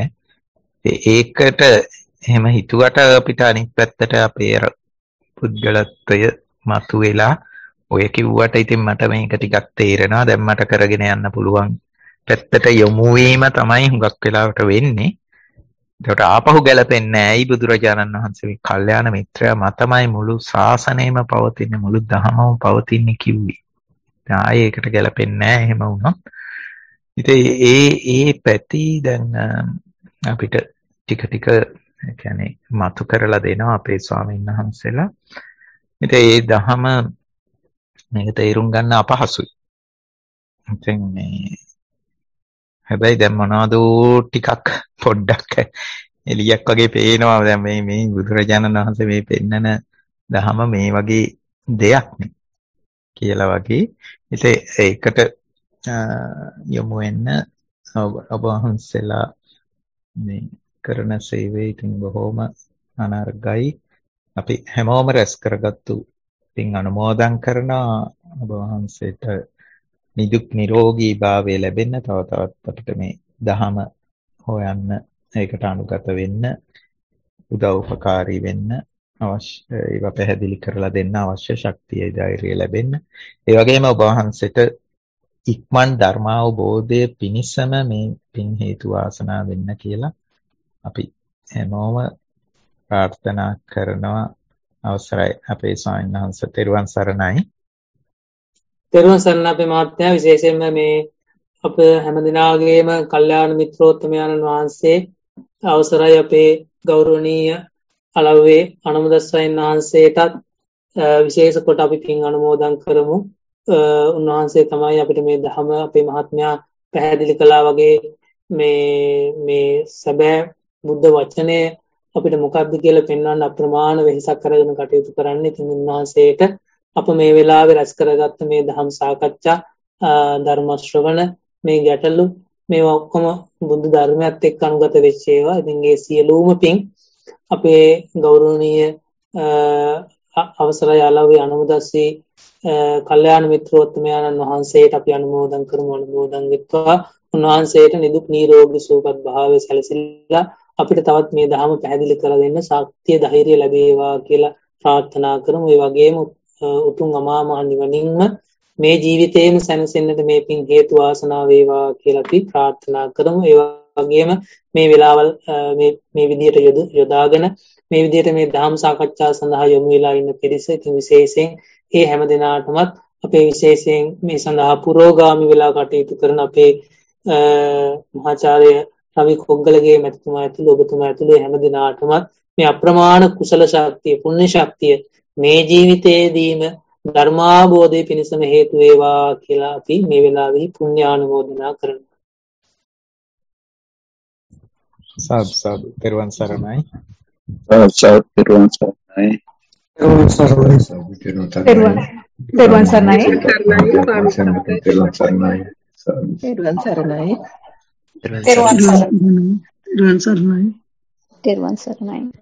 ඒකට එහෙම හිතුවට අපිට අනිත් පැත්තට අපේ පුද්ගලත්වය මතුවෙලා ඔය කිව්වට ඉතින් මට මේක ටිකක් තේරෙනවා. දැන් මට කරගෙන යන්න පුළුවන් පැත්තට යොමු වීම තමයි හුඟක් වෙලාවට වෙන්නේ. ඒකට ආපහු ගැලපෙන්නේ ඇයි බුදුරජාණන් වහන්සේගේ කල්යාණ මිත්‍රයා මතමයි මුළු ශාසනයම පවතින්නේ මුළු දහමම පවතින්නේ කිව්වේ. ආයේ ඒකට ගැලපෙන්නේ නැහැ එහෙම වුණොත්. ඉතින් ඒ ඒ පැති දැන් අපිට ටික ටික කියන්නේ මතු කරලා දෙනවා අපේ ස්වාමීන් වහන්සේලා. ඉතින් ඒ දහම මේක තේරුම් ගන්න අපහසුයි. ඉතින් මේ හැබැයි දැන් මොනවද ටිකක් පොඩ්ඩක් එලියක් වගේ පේනවා. දැන් මේ මේ බුදුරජාණන් වහන්සේ මේ පෙන්නන දහම මේ වගේ දෙයක් නේ කියලා වගේ. ඉතින් ඒකට යොමු වෙන්න ඔබ වහන්සේලා මේ කරන සේවය ඉතින් බොහොම අනර්ගයි. අපි හැමෝම රැස් කරගත්තු ඉතින් අනුමෝදන් කරනවා ඔබ වහන්සේට නිදුක් නිරෝගී භාවය ලැබෙන්න. තව තවත් අපිට මේ දහම හොයන්න ඒකට අනුගත වෙන්න උදව් උපකාරී වෙන්න අවශ්‍ය ඒවා පැහැදිලි කරලා දෙන්න අවශ්‍ය ශක්තිය ධෛර්යය ලැබෙන්න. ඒ වගේම ඔබ වහන්සේට ඉක්මන් ධර්මාවබෝධය පිණිසම මේ පින් හේතු වාසනා වෙන්න කියලා අපි හැමෝම ප්‍රාර්ථනා කරනවා. අවසරයි අපේ ස්වාමීන් වහන්සේ. තෙරුවන් සරණයි. තෙරුවන් සරණ අපේ මහත්මයා. විශේෂයෙන්ම මේ අප හැමදිනාගේම කල්යාණ මිත්‍රෝත්තමයන්න් වහන්සේ අවසරයි අපේ ගෞරවනීය අලව්වේ අනුමදස්සයන් වහන්සේටත් විශේෂ කොට අපි පින් අනුමෝදන් කරමු. උන්වහන්සේ තමයි අපිට මේ ධම අපේ මහත්මයා පැහැදිලි කළා වගේ මේ මේ සැබෑ බුද්ධ වචනය අපිට මොකක්ද කියලා පෙන්වන්න අප්‍රමාණ වෙහෙසක් කරගෙන කටයුතු කරන්න. ඉතින් උන්වහන්සේට අප මේ වෙලාවේ රැස් කරගත්ත මේ ධම් සාකච්ඡා ධර්ම ශ්‍රවණ මේ ගැටලු මේවා ඔක්කොම බුද්ධ ධර්මයත් එක්ක අනුගත වෙච්ච ඒවා. ඉතින් ඒ සියලුම පින් අපේ ගෞරවනීය අවසරයි අලව්වේ අනුමදස්සී කල්යාණ මිත්‍රෝත්තමයන්න් වහන්සේට අපි අනුමෝදන් කරමු අනුමෝදන් වෙත්වා උන්වහන්සේට නිදුක් නිරෝගී සුවපත් භාවය සැලසিলা අපිට තවත් මේ ධර්ම පැහැදිලි කරලා දෙන්න ශක්තිය ධෛර්යය ලැබේවා කියලා ප්‍රාර්ථනා කරමු. ඒ වගේම උතුම් අමා මහ නිවනින්ම මේ ජීවිතේම සැනසෙන්නට මේ පින් හේතු වාසනා වේවා කියලා අපි ප්‍රාර්ථනා කරමු. ඒ වගේම මේ වෙලාවල් මේ මේ විදියට යොදාගෙන මේ විදියට මේ ධර්ම සාකච්ඡා සඳහා යොමු වෙලා ඉන්න පිරිස ඉතින් විශේෂයෙන් ඒ හැම දිනාටමත් අපේ විශේෂයෙන් මේ සඳහා පුරෝගාමි වෙලා කටයුතු කරන අපේ මහාචාර්ය රවි කොග්ගලගේ මැතිතුමා ඇතුළු ඔබතුමා ඇතුළු හැම දිනාටමත් මේ අප්‍රමාණ කුසල ශක්තිය පුණ්‍ය ශක්තිය මේ ජීවිතයේදීම ධර්මාභෝධය පිණිසම හේතු වේවා කියලා අපි මේ වෙලාවේ පුණ්‍යානුමෝදනා කරනවා. සාදු සාදු තෙරුවන් සරණයි. සාදු තෙරුවන් සරණයි. තෙරුවන් සරණයි. තෙරුවන් සරණයි. තෙරුවන් සරණයි. තෙරුවන් සරණයි. තෙරුවන් සරණයි. තෙරුවන් සරණයි. තෙරුවන් සරණයි. තෙරුවන් සරණයි.